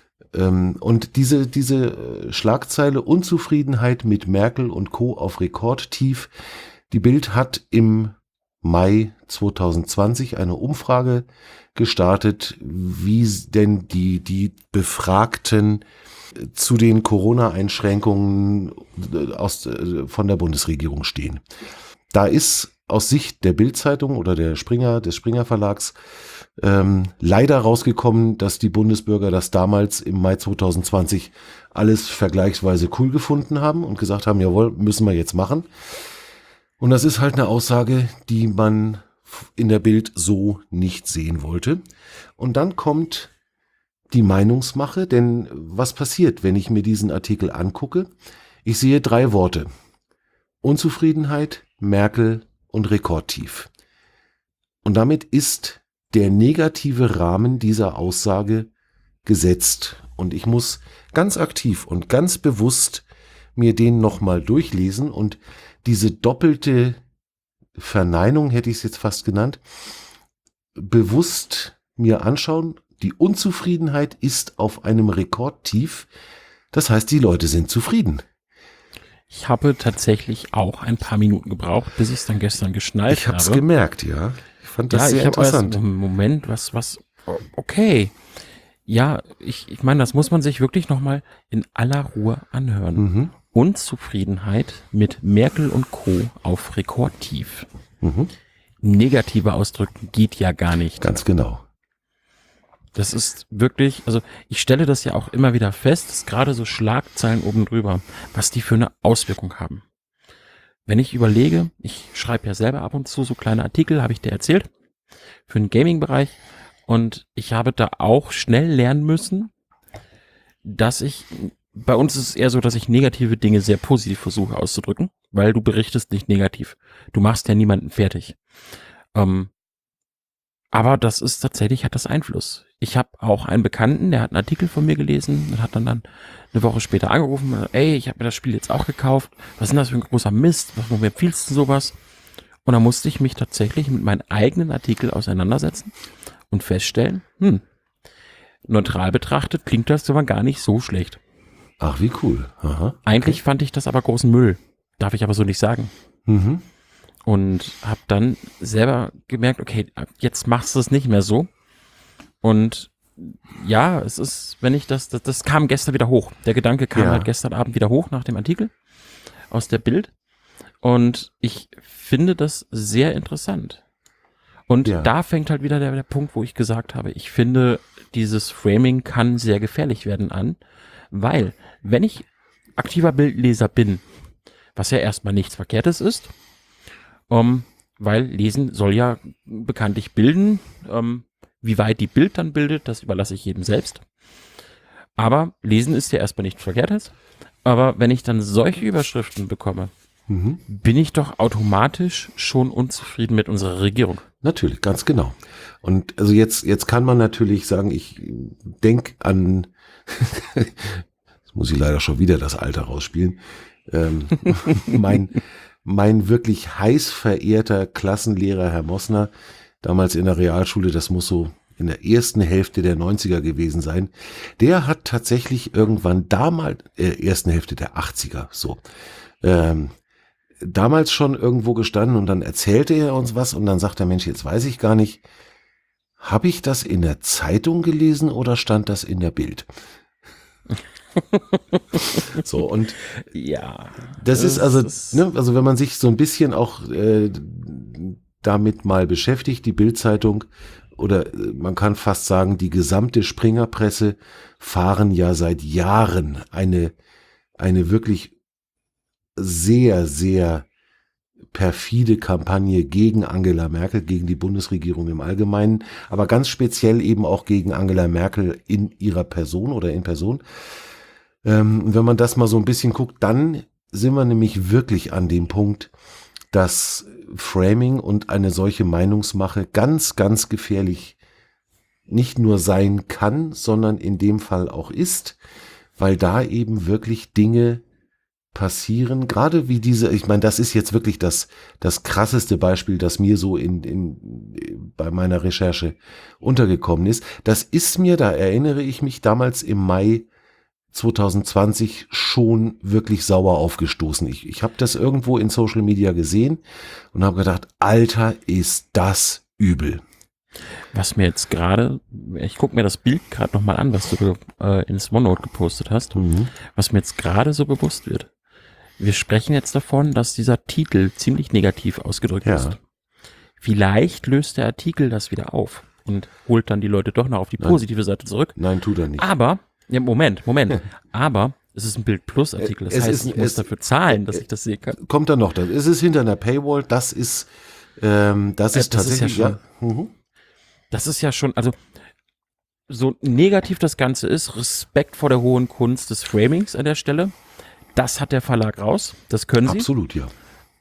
Und diese Schlagzeile Unzufriedenheit mit Merkel und Co. auf Rekordtief. Die Bild hat im Mai 2020 eine Umfrage gestartet, wie denn die Befragten zu den Corona-Einschränkungen von der Bundesregierung stehen. Da ist aus Sicht der Bild-Zeitung oder des Springer Verlags leider rausgekommen, dass die Bundesbürger das damals im Mai 2020 alles vergleichsweise cool gefunden haben und gesagt haben, jawohl, müssen wir jetzt machen. Und das ist halt eine Aussage, die man in der Bild so nicht sehen wollte. Und dann kommt die Meinungsmache, denn was passiert, wenn ich mir diesen Artikel angucke? Ich sehe 3 Worte. Unzufriedenheit, Merkel und Rekordtief. Und damit ist der negative Rahmen dieser Aussage gesetzt. Und ich muss ganz aktiv und ganz bewusst mir den nochmal durchlesen und diese doppelte Verneinung, hätte ich es jetzt fast genannt, bewusst mir anschauen. Die Unzufriedenheit ist auf einem Rekordtief. Das heißt, die Leute sind zufrieden. Ich habe tatsächlich auch ein paar Minuten gebraucht, bis ich es dann gestern geschnallt habe. Ich habe es gemerkt, ja. Ich fand das sehr interessant. Moment, okay. Ja, ich meine, das muss man sich wirklich nochmal in aller Ruhe anhören. Unzufriedenheit mit Merkel und Co. auf Rekordtief. Negative ausdrücken geht ja gar nicht. Ganz genau. Das ist wirklich, also ich stelle das ja auch immer wieder fest, dass gerade so Schlagzeilen oben drüber, was die für eine Auswirkung haben. Wenn ich überlege, ich schreibe ja selber ab und zu so kleine Artikel, habe ich dir erzählt, für den Gaming-Bereich, und ich habe da auch schnell lernen müssen, bei uns ist es eher so, dass ich negative Dinge sehr positiv versuche auszudrücken, weil du berichtest nicht negativ. Du machst ja niemanden fertig. Aber das ist tatsächlich, hat das Einfluss. Ich habe auch einen Bekannten, der hat einen Artikel von mir gelesen und hat dann eine Woche später angerufen, ey, ich habe mir das Spiel jetzt auch gekauft, was ist denn das für ein großer Mist, warum empfiehlst du sowas? Und da musste ich mich tatsächlich mit meinem eigenen Artikel auseinandersetzen und feststellen, neutral betrachtet klingt das aber gar nicht so schlecht. Ach, wie cool. Aha. Eigentlich fand ich das aber großen Müll, darf ich aber so nicht sagen. Und habe dann selber gemerkt, okay, jetzt machst du es nicht mehr so. Und ja, es ist, wenn ich das kam gestern wieder hoch. Der Gedanke kam halt gestern Abend wieder hoch nach dem Artikel aus der Bild. Und ich finde das sehr interessant. Und da fängt halt wieder der Punkt, wo ich gesagt habe, ich finde, dieses Framing kann sehr gefährlich werden an, weil, wenn ich aktiver Bildleser bin, was ja erstmal nichts Verkehrtes ist, weil Lesen soll ja bekanntlich bilden, wie weit die Bild dann bildet, das überlasse ich jedem selbst. Aber Lesen ist ja erstmal nichts Verkehrtes. Aber wenn ich dann solche Überschriften bekomme, bin ich doch automatisch schon unzufrieden mit unserer Regierung. Natürlich, ganz genau. Und also jetzt kann man natürlich sagen, ich denke an, jetzt muss ich leider schon wieder das Alter rausspielen, mein wirklich heiß verehrter Klassenlehrer Herr Mossner, damals in der Realschule, das muss so in der ersten Hälfte der 90er gewesen sein, der hat tatsächlich irgendwann damals, ersten Hälfte der 80er, so, damals schon irgendwo gestanden und dann erzählte er uns was und dann sagt der Mensch, jetzt weiß ich gar nicht, habe ich das in der Zeitung gelesen oder stand das in der Bild? So, und ja, das ist also, ne, also wenn man sich so ein bisschen auch damit mal beschäftigt, die Bild-Zeitung oder man kann fast sagen, die gesamte Springerpresse fahren ja seit Jahren eine wirklich sehr, sehr perfide Kampagne gegen Angela Merkel, gegen die Bundesregierung im Allgemeinen, aber ganz speziell eben auch gegen Angela Merkel in ihrer Person oder in Person. Wenn man das mal so ein bisschen guckt, dann sind wir nämlich wirklich an dem Punkt, dass Framing und eine solche Meinungsmache ganz, ganz gefährlich nicht nur sein kann, sondern in dem Fall auch ist, weil da eben wirklich Dinge passieren, gerade wie diese, ich meine, das ist jetzt wirklich das krasseste Beispiel, das mir so bei meiner Recherche untergekommen ist. Das ist mir, da erinnere ich mich, damals im Mai 2020 schon wirklich sauer aufgestoßen. Ich habe das irgendwo in Social Media gesehen und habe gedacht, Alter, ist das übel. Was mir jetzt gerade, ich gucke mir das Bild gerade nochmal an, was du ins OneNote gepostet hast, was mir jetzt gerade so bewusst wird. Wir sprechen jetzt davon, dass dieser Titel ziemlich negativ ausgedrückt ist. Vielleicht löst der Artikel das wieder auf und holt dann die Leute doch noch auf die positive Seite zurück. Nein, tut er nicht. Aber, ja, Moment. Aber es ist ein Bild-Plus-Artikel. Das heißt, ich muss dafür zahlen, dass ich das sehen kann. Kommt dann noch. Es ist hinter einer Paywall. Das ist tatsächlich, ja schon, das ist ja schon, also so negativ das Ganze ist, Respekt vor der hohen Kunst des Framings an der Stelle. Das hat der Verlag raus. Das können sie. Absolut, ja.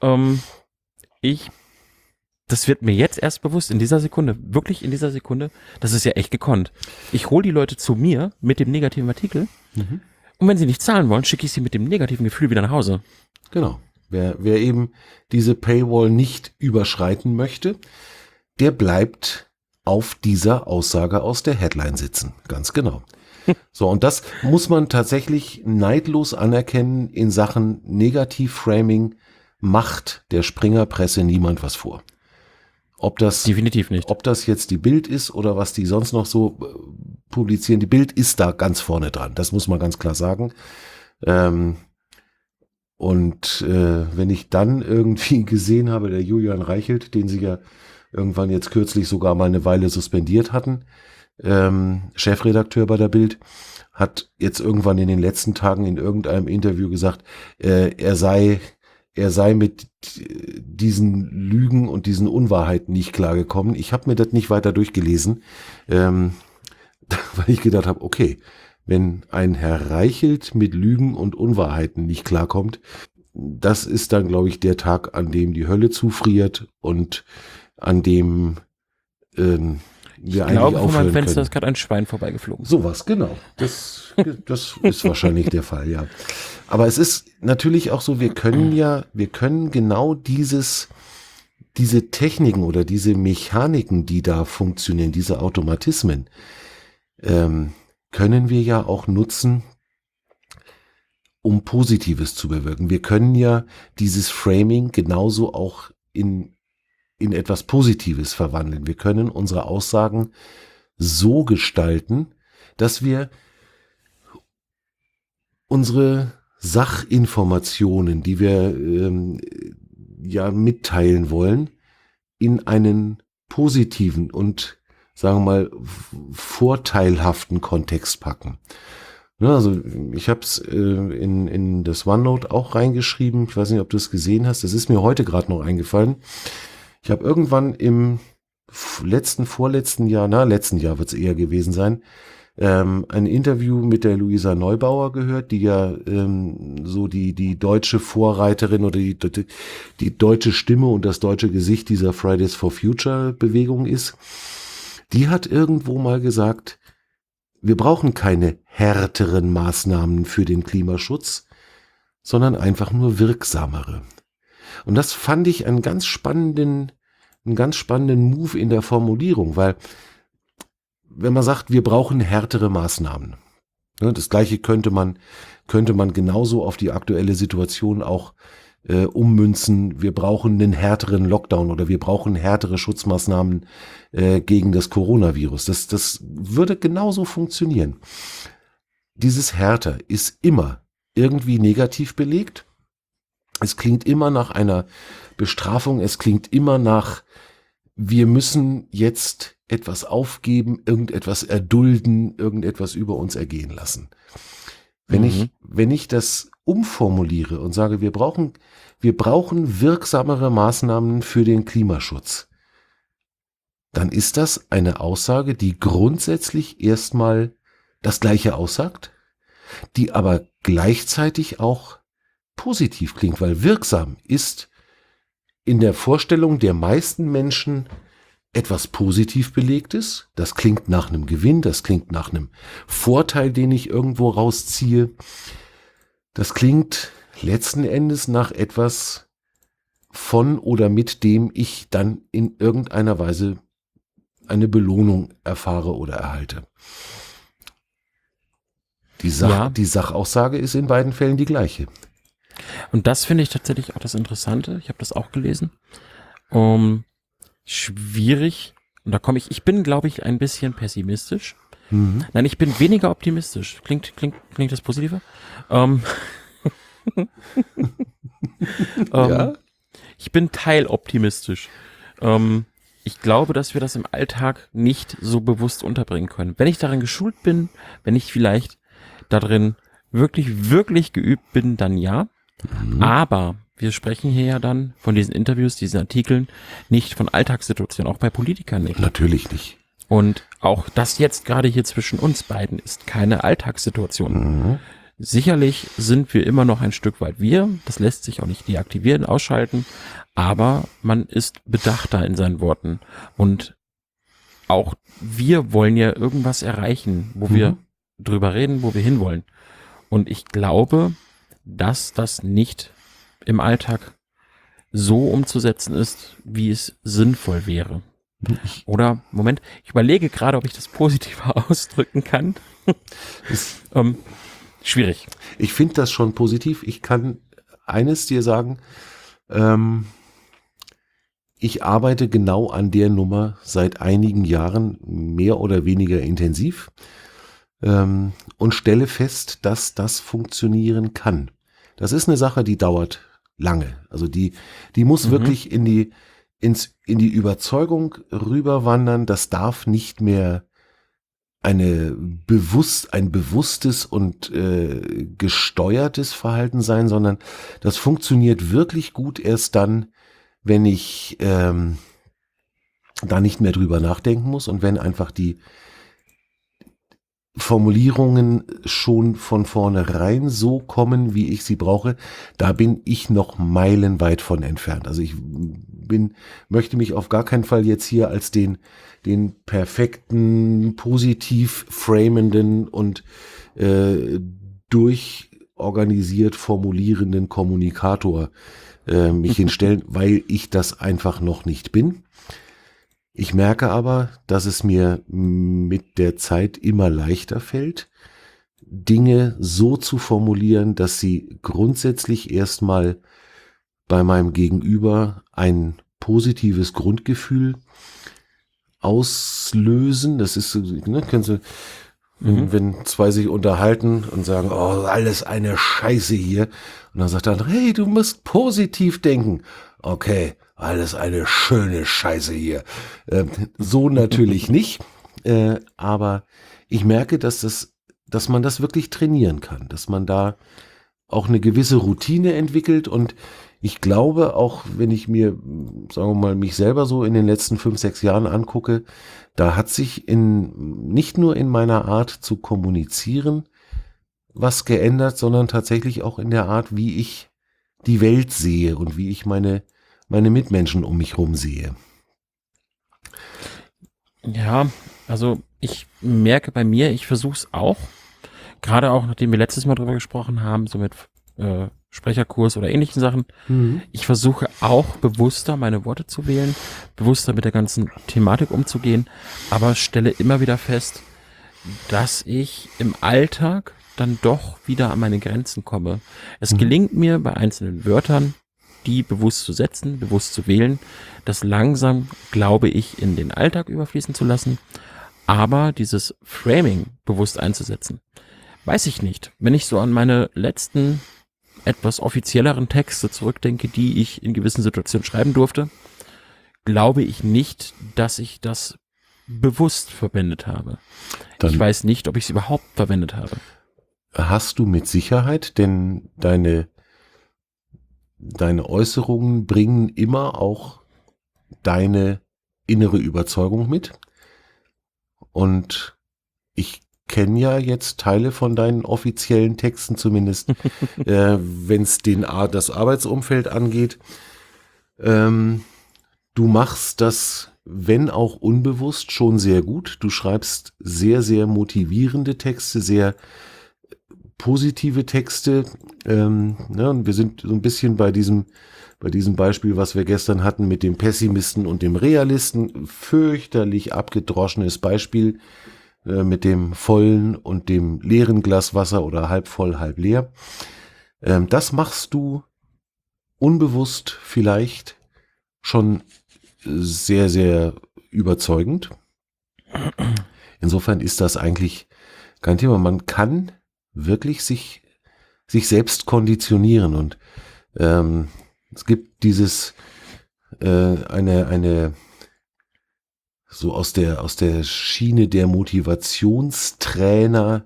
Das wird mir jetzt erst bewusst, in dieser Sekunde, wirklich in dieser Sekunde, das ist ja echt gekonnt. Ich hole die Leute zu mir mit dem negativen Artikel und wenn sie nicht zahlen wollen, schicke ich sie mit dem negativen Gefühl wieder nach Hause. Genau. Wer eben diese Paywall nicht überschreiten möchte, der bleibt auf dieser Aussage aus der Headline sitzen. Ganz genau. So, und das muss man tatsächlich neidlos anerkennen. In Sachen Negativ-Framing macht der Springerpresse niemand was vor. Definitiv nicht. Ob das jetzt die Bild ist oder was die sonst noch so publizieren. Die Bild ist da ganz vorne dran. Das muss man ganz klar sagen. Wenn ich dann irgendwie gesehen habe, der Julian Reichelt, den sie ja irgendwann jetzt kürzlich sogar mal eine Weile suspendiert hatten, Chefredakteur bei der Bild, hat jetzt irgendwann in den letzten Tagen in irgendeinem Interview gesagt, er sei mit diesen Lügen und diesen Unwahrheiten nicht klargekommen. Ich habe mir das nicht weiter durchgelesen, weil ich gedacht habe, okay, wenn ein Herr Reichelt mit Lügen und Unwahrheiten nicht klarkommt, das ist dann, glaube ich, der Tag, an dem die Hölle zufriert und an dem wir eigentlich aufhören können. Von meinem Fenster ist gerade ein Schwein vorbeigeflogen. Sowas, genau. Das ist wahrscheinlich der Fall, ja. Aber es ist natürlich auch so, wir können genau diese Techniken oder diese Mechaniken, die da funktionieren, diese Automatismen, können wir ja auch nutzen, um Positives zu bewirken. Wir können ja dieses Framing genauso auch in etwas Positives verwandeln. Wir können unsere Aussagen so gestalten, dass wir unsere Sachinformationen, die wir ja mitteilen wollen, in einen positiven und, sagen wir mal, vorteilhaften Kontext packen. Ja, also ich habe es in das OneNote auch reingeschrieben. Ich weiß nicht, ob du es gesehen hast. Das ist mir heute gerade noch eingefallen. Ich habe irgendwann im letzten Jahr wird es eher gewesen sein, ein Interview mit der Luisa Neubauer gehört, die ja so die deutsche Vorreiterin oder die deutsche Stimme und das deutsche Gesicht dieser Fridays for Future Bewegung ist. Die hat irgendwo mal gesagt, wir brauchen keine härteren Maßnahmen für den Klimaschutz, sondern einfach nur wirksamere. Und das fand ich einen ganz spannenden Move in der Formulierung, weil wenn man sagt, wir brauchen härtere Maßnahmen, ne, das Gleiche könnte man genauso auf die aktuelle Situation auch ummünzen. Wir brauchen einen härteren Lockdown oder wir brauchen härtere Schutzmaßnahmen gegen das Coronavirus. Das würde genauso funktionieren. Dieses härter ist immer irgendwie negativ belegt. Es klingt immer nach einer Bestrafung. Es klingt immer nach, wir müssen jetzt etwas aufgeben, irgendetwas erdulden, irgendetwas über uns ergehen lassen. Wenn ich das umformuliere und sage, wir brauchen wirksamere Maßnahmen für den Klimaschutz, dann ist das eine Aussage, die grundsätzlich erstmal das Gleiche aussagt, die aber gleichzeitig auch positiv klingt, weil wirksam ist in der Vorstellung der meisten Menschen etwas positiv Belegtes. Das klingt nach einem Gewinn, das klingt nach einem Vorteil, den ich irgendwo rausziehe. Das klingt letzten Endes nach etwas von oder mit dem ich dann in irgendeiner Weise eine Belohnung erfahre oder erhalte. Die Sachaussage ist in beiden Fällen die gleiche. Und das finde ich tatsächlich auch das Interessante. Ich habe das auch gelesen. Schwierig. Und da komme ich bin, glaube ich, ein bisschen pessimistisch. Mhm. Nein, ich bin weniger optimistisch. Klingt das positiver? Ja? Ich bin teiloptimistisch. Ich glaube, dass wir das im Alltag nicht so bewusst unterbringen können. Wenn ich darin geschult bin, wenn ich vielleicht darin wirklich, wirklich geübt bin, dann ja. Mhm. Aber wir sprechen hier ja dann von diesen Interviews, diesen Artikeln, nicht von Alltagssituationen, auch bei Politikern nicht. Natürlich nicht. Und auch das jetzt gerade hier zwischen uns beiden ist keine Alltagssituation. Mhm. Sicherlich sind wir immer noch ein Stück weit wir, das lässt sich auch nicht deaktivieren, ausschalten, aber man ist bedachter in seinen Worten. Und auch wir wollen ja irgendwas erreichen, wo wir drüber reden, wo wir hinwollen. Und ich glaube, dass das nicht im Alltag so umzusetzen ist, wie es sinnvoll wäre. Oder, Moment, ich überlege gerade, ob ich das positiver ausdrücken kann. Schwierig. Ich finde das schon positiv. Ich kann eines dir sagen, ich arbeite genau an der Nummer seit einigen Jahren mehr oder weniger intensiv und stelle fest, dass das funktionieren kann. Das ist eine Sache, die dauert lange. Also die muss wirklich in die Überzeugung rüberwandern. Das darf nicht mehr ein bewusstes und gesteuertes Verhalten sein, sondern das funktioniert wirklich gut erst dann, wenn ich da nicht mehr drüber nachdenken muss und wenn einfach die Formulierungen schon von vornherein so kommen, wie ich sie brauche, da bin ich noch meilenweit von entfernt. Also ich möchte mich auf gar keinen Fall jetzt hier als den perfekten, positiv framenden und durchorganisiert formulierenden Kommunikator mich hinstellen, weil ich das einfach noch nicht bin. Ich merke aber, dass es mir mit der Zeit immer leichter fällt, Dinge so zu formulieren, dass sie grundsätzlich erstmal bei meinem Gegenüber ein positives Grundgefühl auslösen. Das ist so, ne, können Sie, wenn zwei sich unterhalten und sagen, oh, alles eine Scheiße hier. Und dann sagt er, hey, du musst positiv denken. Okay, alles eine schöne Scheiße hier. So natürlich nicht. Aber ich merke, dass man das wirklich trainieren kann. Dass man da auch eine gewisse Routine entwickelt. Und Ich glaube, auch wenn ich mir, sagen wir mal, mich selber so in den letzten 5, 6 Jahren angucke, da hat sich nicht nur in meiner Art zu kommunizieren was geändert, sondern tatsächlich auch in der Art, wie ich die Welt sehe und wie ich meine Mitmenschen um mich herum sehe. Ja, also ich merke bei mir, ich versuche es auch, gerade auch, nachdem wir letztes Mal drüber gesprochen haben, so mit Sprecherkurs oder ähnlichen Sachen. Ich versuche auch bewusster meine Worte zu wählen, bewusster mit der ganzen Thematik umzugehen, aber stelle immer wieder fest, dass ich im Alltag dann doch wieder an meine Grenzen komme. Es gelingt mir bei einzelnen Wörtern, die bewusst zu setzen, bewusst zu wählen, das langsam, glaube ich, in den Alltag überfließen zu lassen, aber dieses Framing bewusst einzusetzen, weiß ich nicht. Wenn ich so an meine letzten etwas offizielleren Texte zurückdenke, die ich in gewissen Situationen schreiben durfte, glaube ich nicht, dass ich das bewusst verwendet habe. Dann ich weiß nicht, ob ich es überhaupt verwendet habe. hast du mit Sicherheit, denn deine Äußerungen bringen immer auch deine innere Überzeugung mit. Und ich kenne ja jetzt Teile von deinen offiziellen Texten, zumindest wenn es das Arbeitsumfeld angeht. Du machst das, wenn auch unbewusst, schon sehr gut. Du schreibst sehr, sehr motivierende Texte, sehr positive Texte. Und wir sind so ein bisschen bei diesem Beispiel, was wir gestern hatten mit dem Pessimisten und dem Realisten. Fürchterlich abgedroschenes Beispiel mit dem vollen und dem leeren Glas Wasser oder halb voll, halb leer. Das machst du unbewusst vielleicht schon sehr, sehr überzeugend. Insofern ist das eigentlich kein Thema. Man kann wirklich sich selbst konditionieren und es gibt dieses eine so aus der Schiene der Motivationstrainer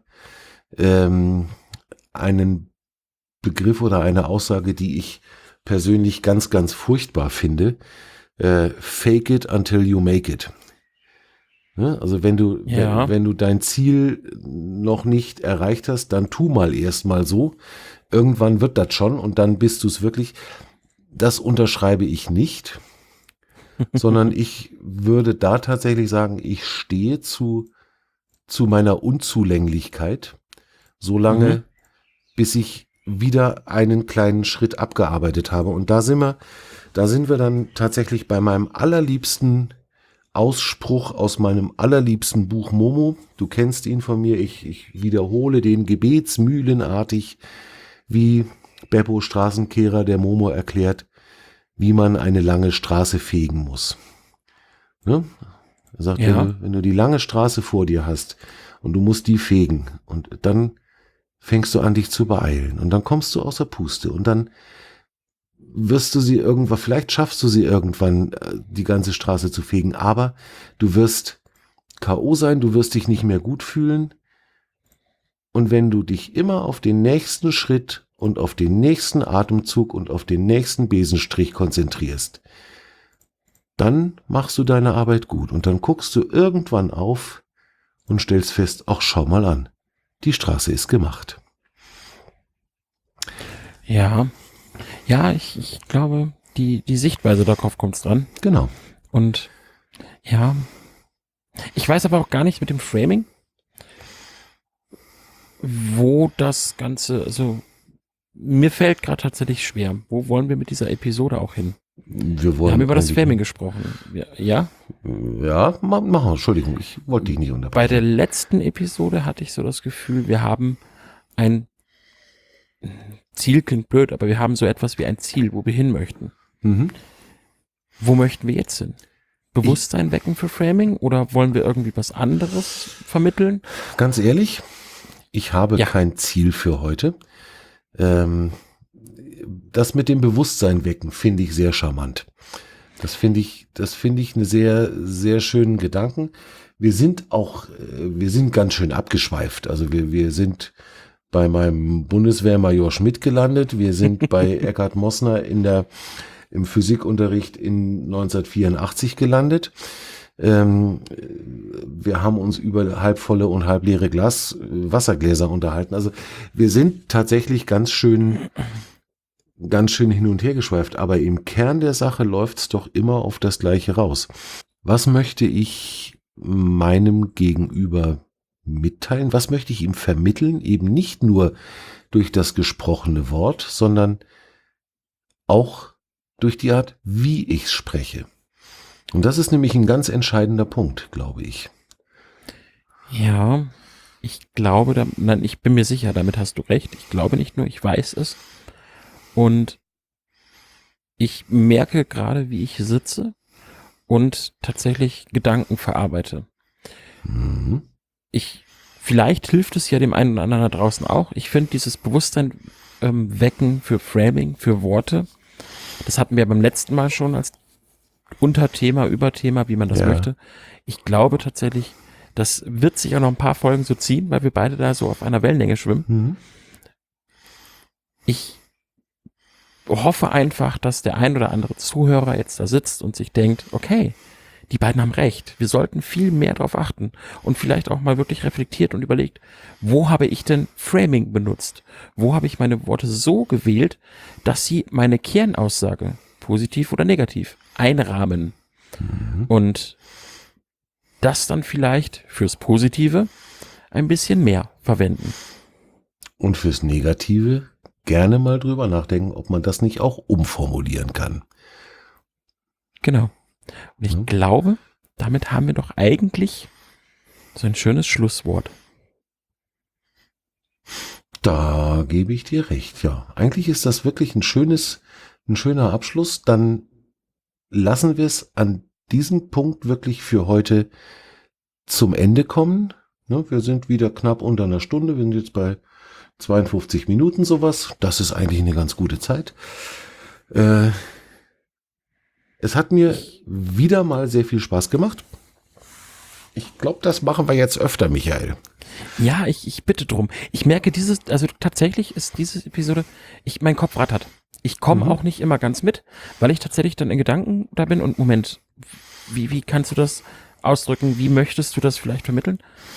einen Begriff oder eine Aussage, die ich persönlich ganz, ganz furchtbar finde. Fake it until you make it. Ne? Also wenn du dein Ziel noch nicht erreicht hast, dann tu mal erst mal so. Irgendwann wird das schon und dann bist du es wirklich. Das unterschreibe ich nicht, sondern ich würde da tatsächlich sagen, ich stehe zu meiner Unzulänglichkeit, solange bis ich wieder einen kleinen Schritt abgearbeitet habe. Und da sind wir dann tatsächlich bei meinem allerliebsten Ausspruch aus meinem allerliebsten Buch Momo. Du kennst ihn von mir. Ich wiederhole den gebetsmühlenartig, wie Beppo Straßenkehrer der Momo erklärt, wie man eine lange Straße fegen muss. Ne? Er sagt, wenn du die lange Straße vor dir hast und du musst die fegen und dann fängst du an, dich zu beeilen und dann kommst du außer Puste und dann vielleicht schaffst du sie irgendwann, die ganze Straße zu fegen, aber du wirst K.O. sein, du wirst dich nicht mehr gut fühlen und wenn du dich immer auf den nächsten Schritt und auf den nächsten Atemzug und auf den nächsten Besenstrich konzentrierst, dann machst du deine Arbeit gut und dann guckst du irgendwann auf und stellst fest, ach, schau mal an, die Straße ist gemacht. Ja, ich glaube, die Sichtweise darauf kommt es dran. Genau. Und ja, ich weiß aber auch gar nicht mit dem Framing, wo das Ganze, also mir fällt gerade tatsächlich schwer. Wo wollen wir mit dieser Episode auch hin? Wir haben über das Framing gesprochen. Ja? Ja, machen. Entschuldigung, ich wollte dich nicht unterbrechen. Bei der letzten Episode hatte ich so das Gefühl, wir haben ein Ziel, klingt blöd, aber wir haben so etwas wie ein Ziel, wo wir hin möchten. Wo möchten wir jetzt hin? Bewusstsein wecken für Framing oder wollen wir irgendwie was anderes vermitteln? Ganz ehrlich, ich habe kein Ziel für heute. Das mit dem Bewusstsein wecken finde ich sehr charmant. Das finde ich eine sehr, sehr schönen Gedanken. Wir sind ganz schön abgeschweift. Also wir sind bei meinem Bundeswehrmajor Schmidt gelandet. Wir sind bei Eckhard Mossner im Physikunterricht in 1984 gelandet. Wir haben uns über halbvolle und halbleere Wassergläser unterhalten. Also wir sind tatsächlich ganz schön hin und her geschweift. Aber im Kern der Sache läuft es doch immer auf das Gleiche raus. Was möchte ich meinem Gegenüber mitteilen? Was möchte ich ihm vermitteln? Eben nicht nur durch das gesprochene Wort, sondern auch durch die Art, wie ich spreche. Und das ist nämlich ein ganz entscheidender Punkt, glaube ich. Ja, ich glaube, ich bin mir sicher, damit hast du recht. Ich glaube nicht nur, ich weiß es. Und ich merke gerade, wie ich sitze und tatsächlich Gedanken verarbeite. Mhm. Vielleicht hilft es ja dem einen oder anderen da draußen auch. Ich finde dieses Bewusstsein wecken für Framing, für Worte, das hatten wir beim letzten Mal schon als Unterthema, Überthema, wie man das möchte. Ich glaube tatsächlich, das wird sich auch noch ein paar Folgen so ziehen, weil wir beide da so auf einer Wellenlänge schwimmen. Mhm. Ich hoffe einfach, dass der ein oder andere Zuhörer jetzt da sitzt und sich denkt, okay, die beiden haben recht, wir sollten viel mehr darauf achten und vielleicht auch mal wirklich reflektiert und überlegt, wo habe ich denn Framing benutzt? Wo habe ich meine Worte so gewählt, dass sie meine Kernaussage, positiv oder negativ, einrahmen? Und das dann vielleicht fürs Positive ein bisschen mehr verwenden. Und fürs Negative gerne mal drüber nachdenken, ob man das nicht auch umformulieren kann. Genau. Und ich glaube, damit haben wir doch eigentlich so ein schönes Schlusswort. Da gebe ich dir recht, ja. Eigentlich ist das wirklich ein schöner Abschluss. Dann lassen wir es an diesem Punkt wirklich für heute zum Ende kommen. Wir sind wieder knapp unter einer Stunde. Wir sind jetzt bei 52 Minuten sowas. Das ist eigentlich eine ganz gute Zeit. Es hat mir wieder mal sehr viel Spaß gemacht. Ich glaube, das machen wir jetzt öfter, Michael. Ja, ich bitte drum. Ich merke also tatsächlich ist diese Episode, mein Kopf rattert. Ich komme auch nicht immer ganz mit, weil ich tatsächlich dann in Gedanken da bin und Moment, wie kannst du das ausdrücken? Wie möchtest du das vielleicht vermitteln?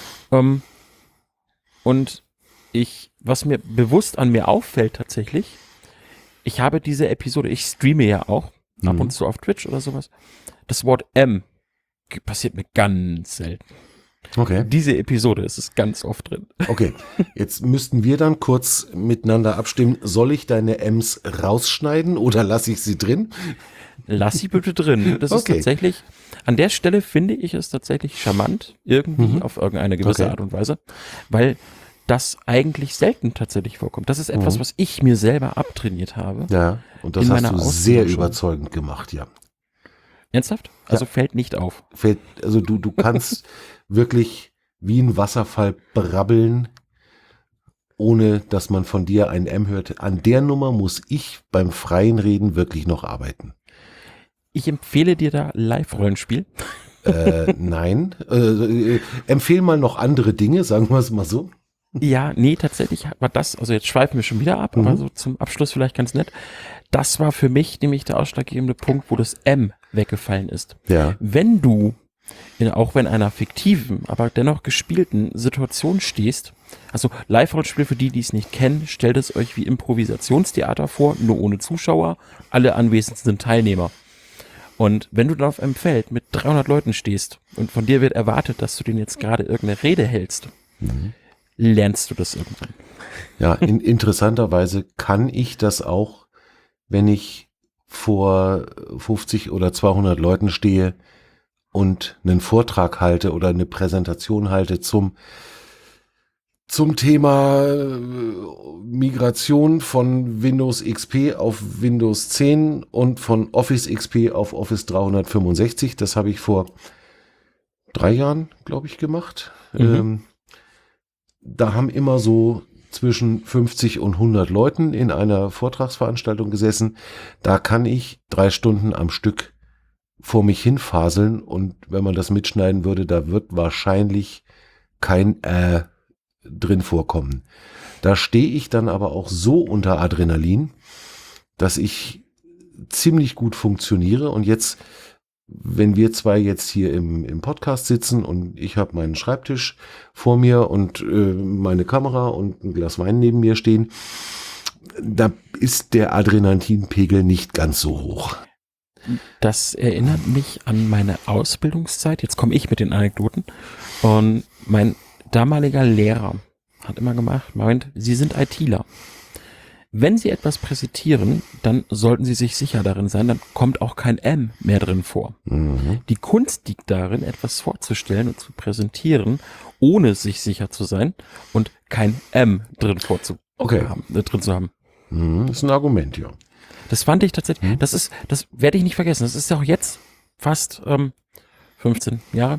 Und was mir bewusst an mir auffällt tatsächlich, ich habe diese Episode, ich streame ja auch ab und zu auf Twitch oder sowas. Das Wort M passiert mir ganz selten. Okay. Diese Episode ist es ganz oft drin. Okay, jetzt müssten wir dann kurz miteinander abstimmen. Soll ich deine M's rausschneiden oder lasse ich sie drin? Lass sie bitte drin. Das ist tatsächlich, an der Stelle finde ich es tatsächlich charmant, irgendwie auf irgendeine gewisse Art und Weise, weil das eigentlich selten tatsächlich vorkommt. Das ist etwas, was ich mir selber abtrainiert habe. Ja, und das hast du sehr überzeugend gemacht, ja. Ernsthaft? Also fällt nicht auf. Also du kannst wirklich wie ein Wasserfall brabbeln, ohne dass man von dir ein M hört. An der Nummer muss ich beim freien Reden wirklich noch arbeiten. Ich empfehle dir da Live-Rollenspiel. Nein. Empfehle mal noch andere Dinge, sagen wir es mal so. Ja, nee, tatsächlich war das, also jetzt schweifen wir schon wieder ab, aber so zum Abschluss vielleicht ganz nett. Das war für mich nämlich der ausschlaggebende Punkt, wo das M weggefallen ist. Ja. Wenn du auch wenn einer fiktiven, aber dennoch gespielten Situation stehst, also Live-Rollenspiel für die, die es nicht kennen, stellt es euch wie Improvisationstheater vor, nur ohne Zuschauer, alle Anwesenden sind Teilnehmer. Und wenn du dann auf einem Feld mit 300 Leuten stehst und von dir wird erwartet, dass du denen jetzt gerade irgendeine Rede hältst, lernst du das irgendwann. Ja, interessanterweise kann ich das auch, wenn ich vor 50 oder 200 Leuten stehe und einen Vortrag halte oder eine Präsentation halte zum Thema Migration von Windows XP auf Windows 10 und von Office XP auf Office 365. Das habe ich vor 3 Jahren, glaube ich, gemacht. Da haben immer so zwischen 50 und 100 Leuten in einer Vortragsveranstaltung gesessen. Da kann ich 3 Stunden am Stück vor mich hinfaseln und wenn man das mitschneiden würde, da wird wahrscheinlich kein drin vorkommen. Da stehe ich dann aber auch so unter Adrenalin, dass ich ziemlich gut funktioniere. Und jetzt, wenn wir zwei jetzt hier im Podcast sitzen und ich habe meinen Schreibtisch vor mir und meine Kamera und ein Glas Wein neben mir stehen, da ist der Adrenalinpegel nicht ganz so hoch. Das erinnert mich an meine Ausbildungszeit. Jetzt komme ich mit den Anekdoten. Und mein damaliger Lehrer hat immer meint, Sie sind ITler. Wenn Sie etwas präsentieren, dann sollten Sie sich sicher darin sein, dann kommt auch kein M mehr drin vor. Mhm. Die Kunst liegt darin, etwas vorzustellen und zu präsentieren, ohne sich sicher zu sein und kein M drin drin zu haben. Das ist ein Argument, ja. Das fand ich tatsächlich, das werde ich nicht vergessen. Das ist ja auch jetzt fast 15 Jahre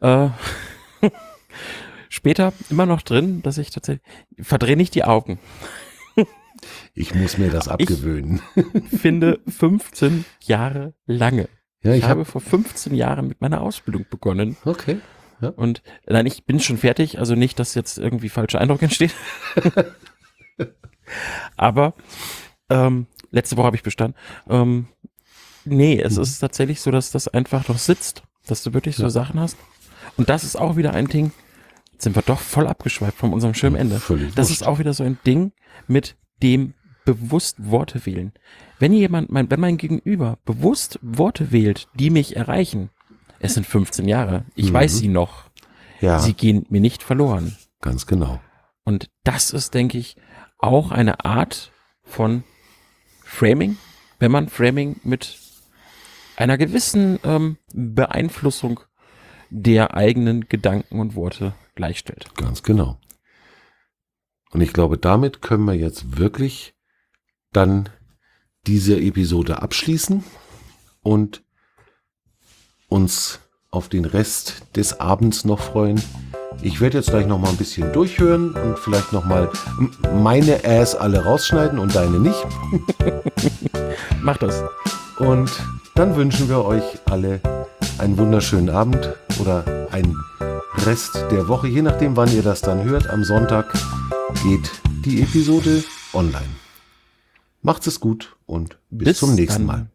später immer noch drin, dass ich tatsächlich, verdrehe nicht die Augen. Ich muss mir das abgewöhnen. Ich finde 15 Jahre lange. Ja, ich habe vor 15 Jahren mit meiner Ausbildung begonnen. Okay. Ja. Und nein, ich bin schon fertig, also nicht, dass jetzt irgendwie falscher Eindruck entsteht. Aber letzte Woche habe ich bestanden. Nee, es ist tatsächlich so, dass das einfach noch sitzt, dass du wirklich so Sachen hast. Und das ist auch wieder ein Ding, jetzt sind wir doch voll abgeschweift von unserem schönen Ende. Das ist auch wieder so ein Ding mit dem bewusst Worte wählen. Wenn mein Gegenüber bewusst Worte wählt, die mich erreichen, es sind 15 Jahre, ich weiß sie noch, sie gehen mir nicht verloren. Ganz genau. Und das ist, denke ich, auch eine Art von Framing, wenn man Framing mit einer gewissen Beeinflussung der eigenen Gedanken und Worte gleichstellt. Ganz genau. Und ich glaube, damit können wir jetzt wirklich dann diese Episode abschließen und uns auf den Rest des Abends noch freuen. Ich werde jetzt gleich noch mal ein bisschen durchhören und vielleicht noch mal meine Ass alle rausschneiden und deine nicht. Mach das. Und dann wünschen wir euch alle einen wunderschönen Abend oder einen Rest der Woche, je nachdem, wann ihr das dann hört. Am Sonntag geht die Episode online. Macht's es gut und bis zum nächsten Mal.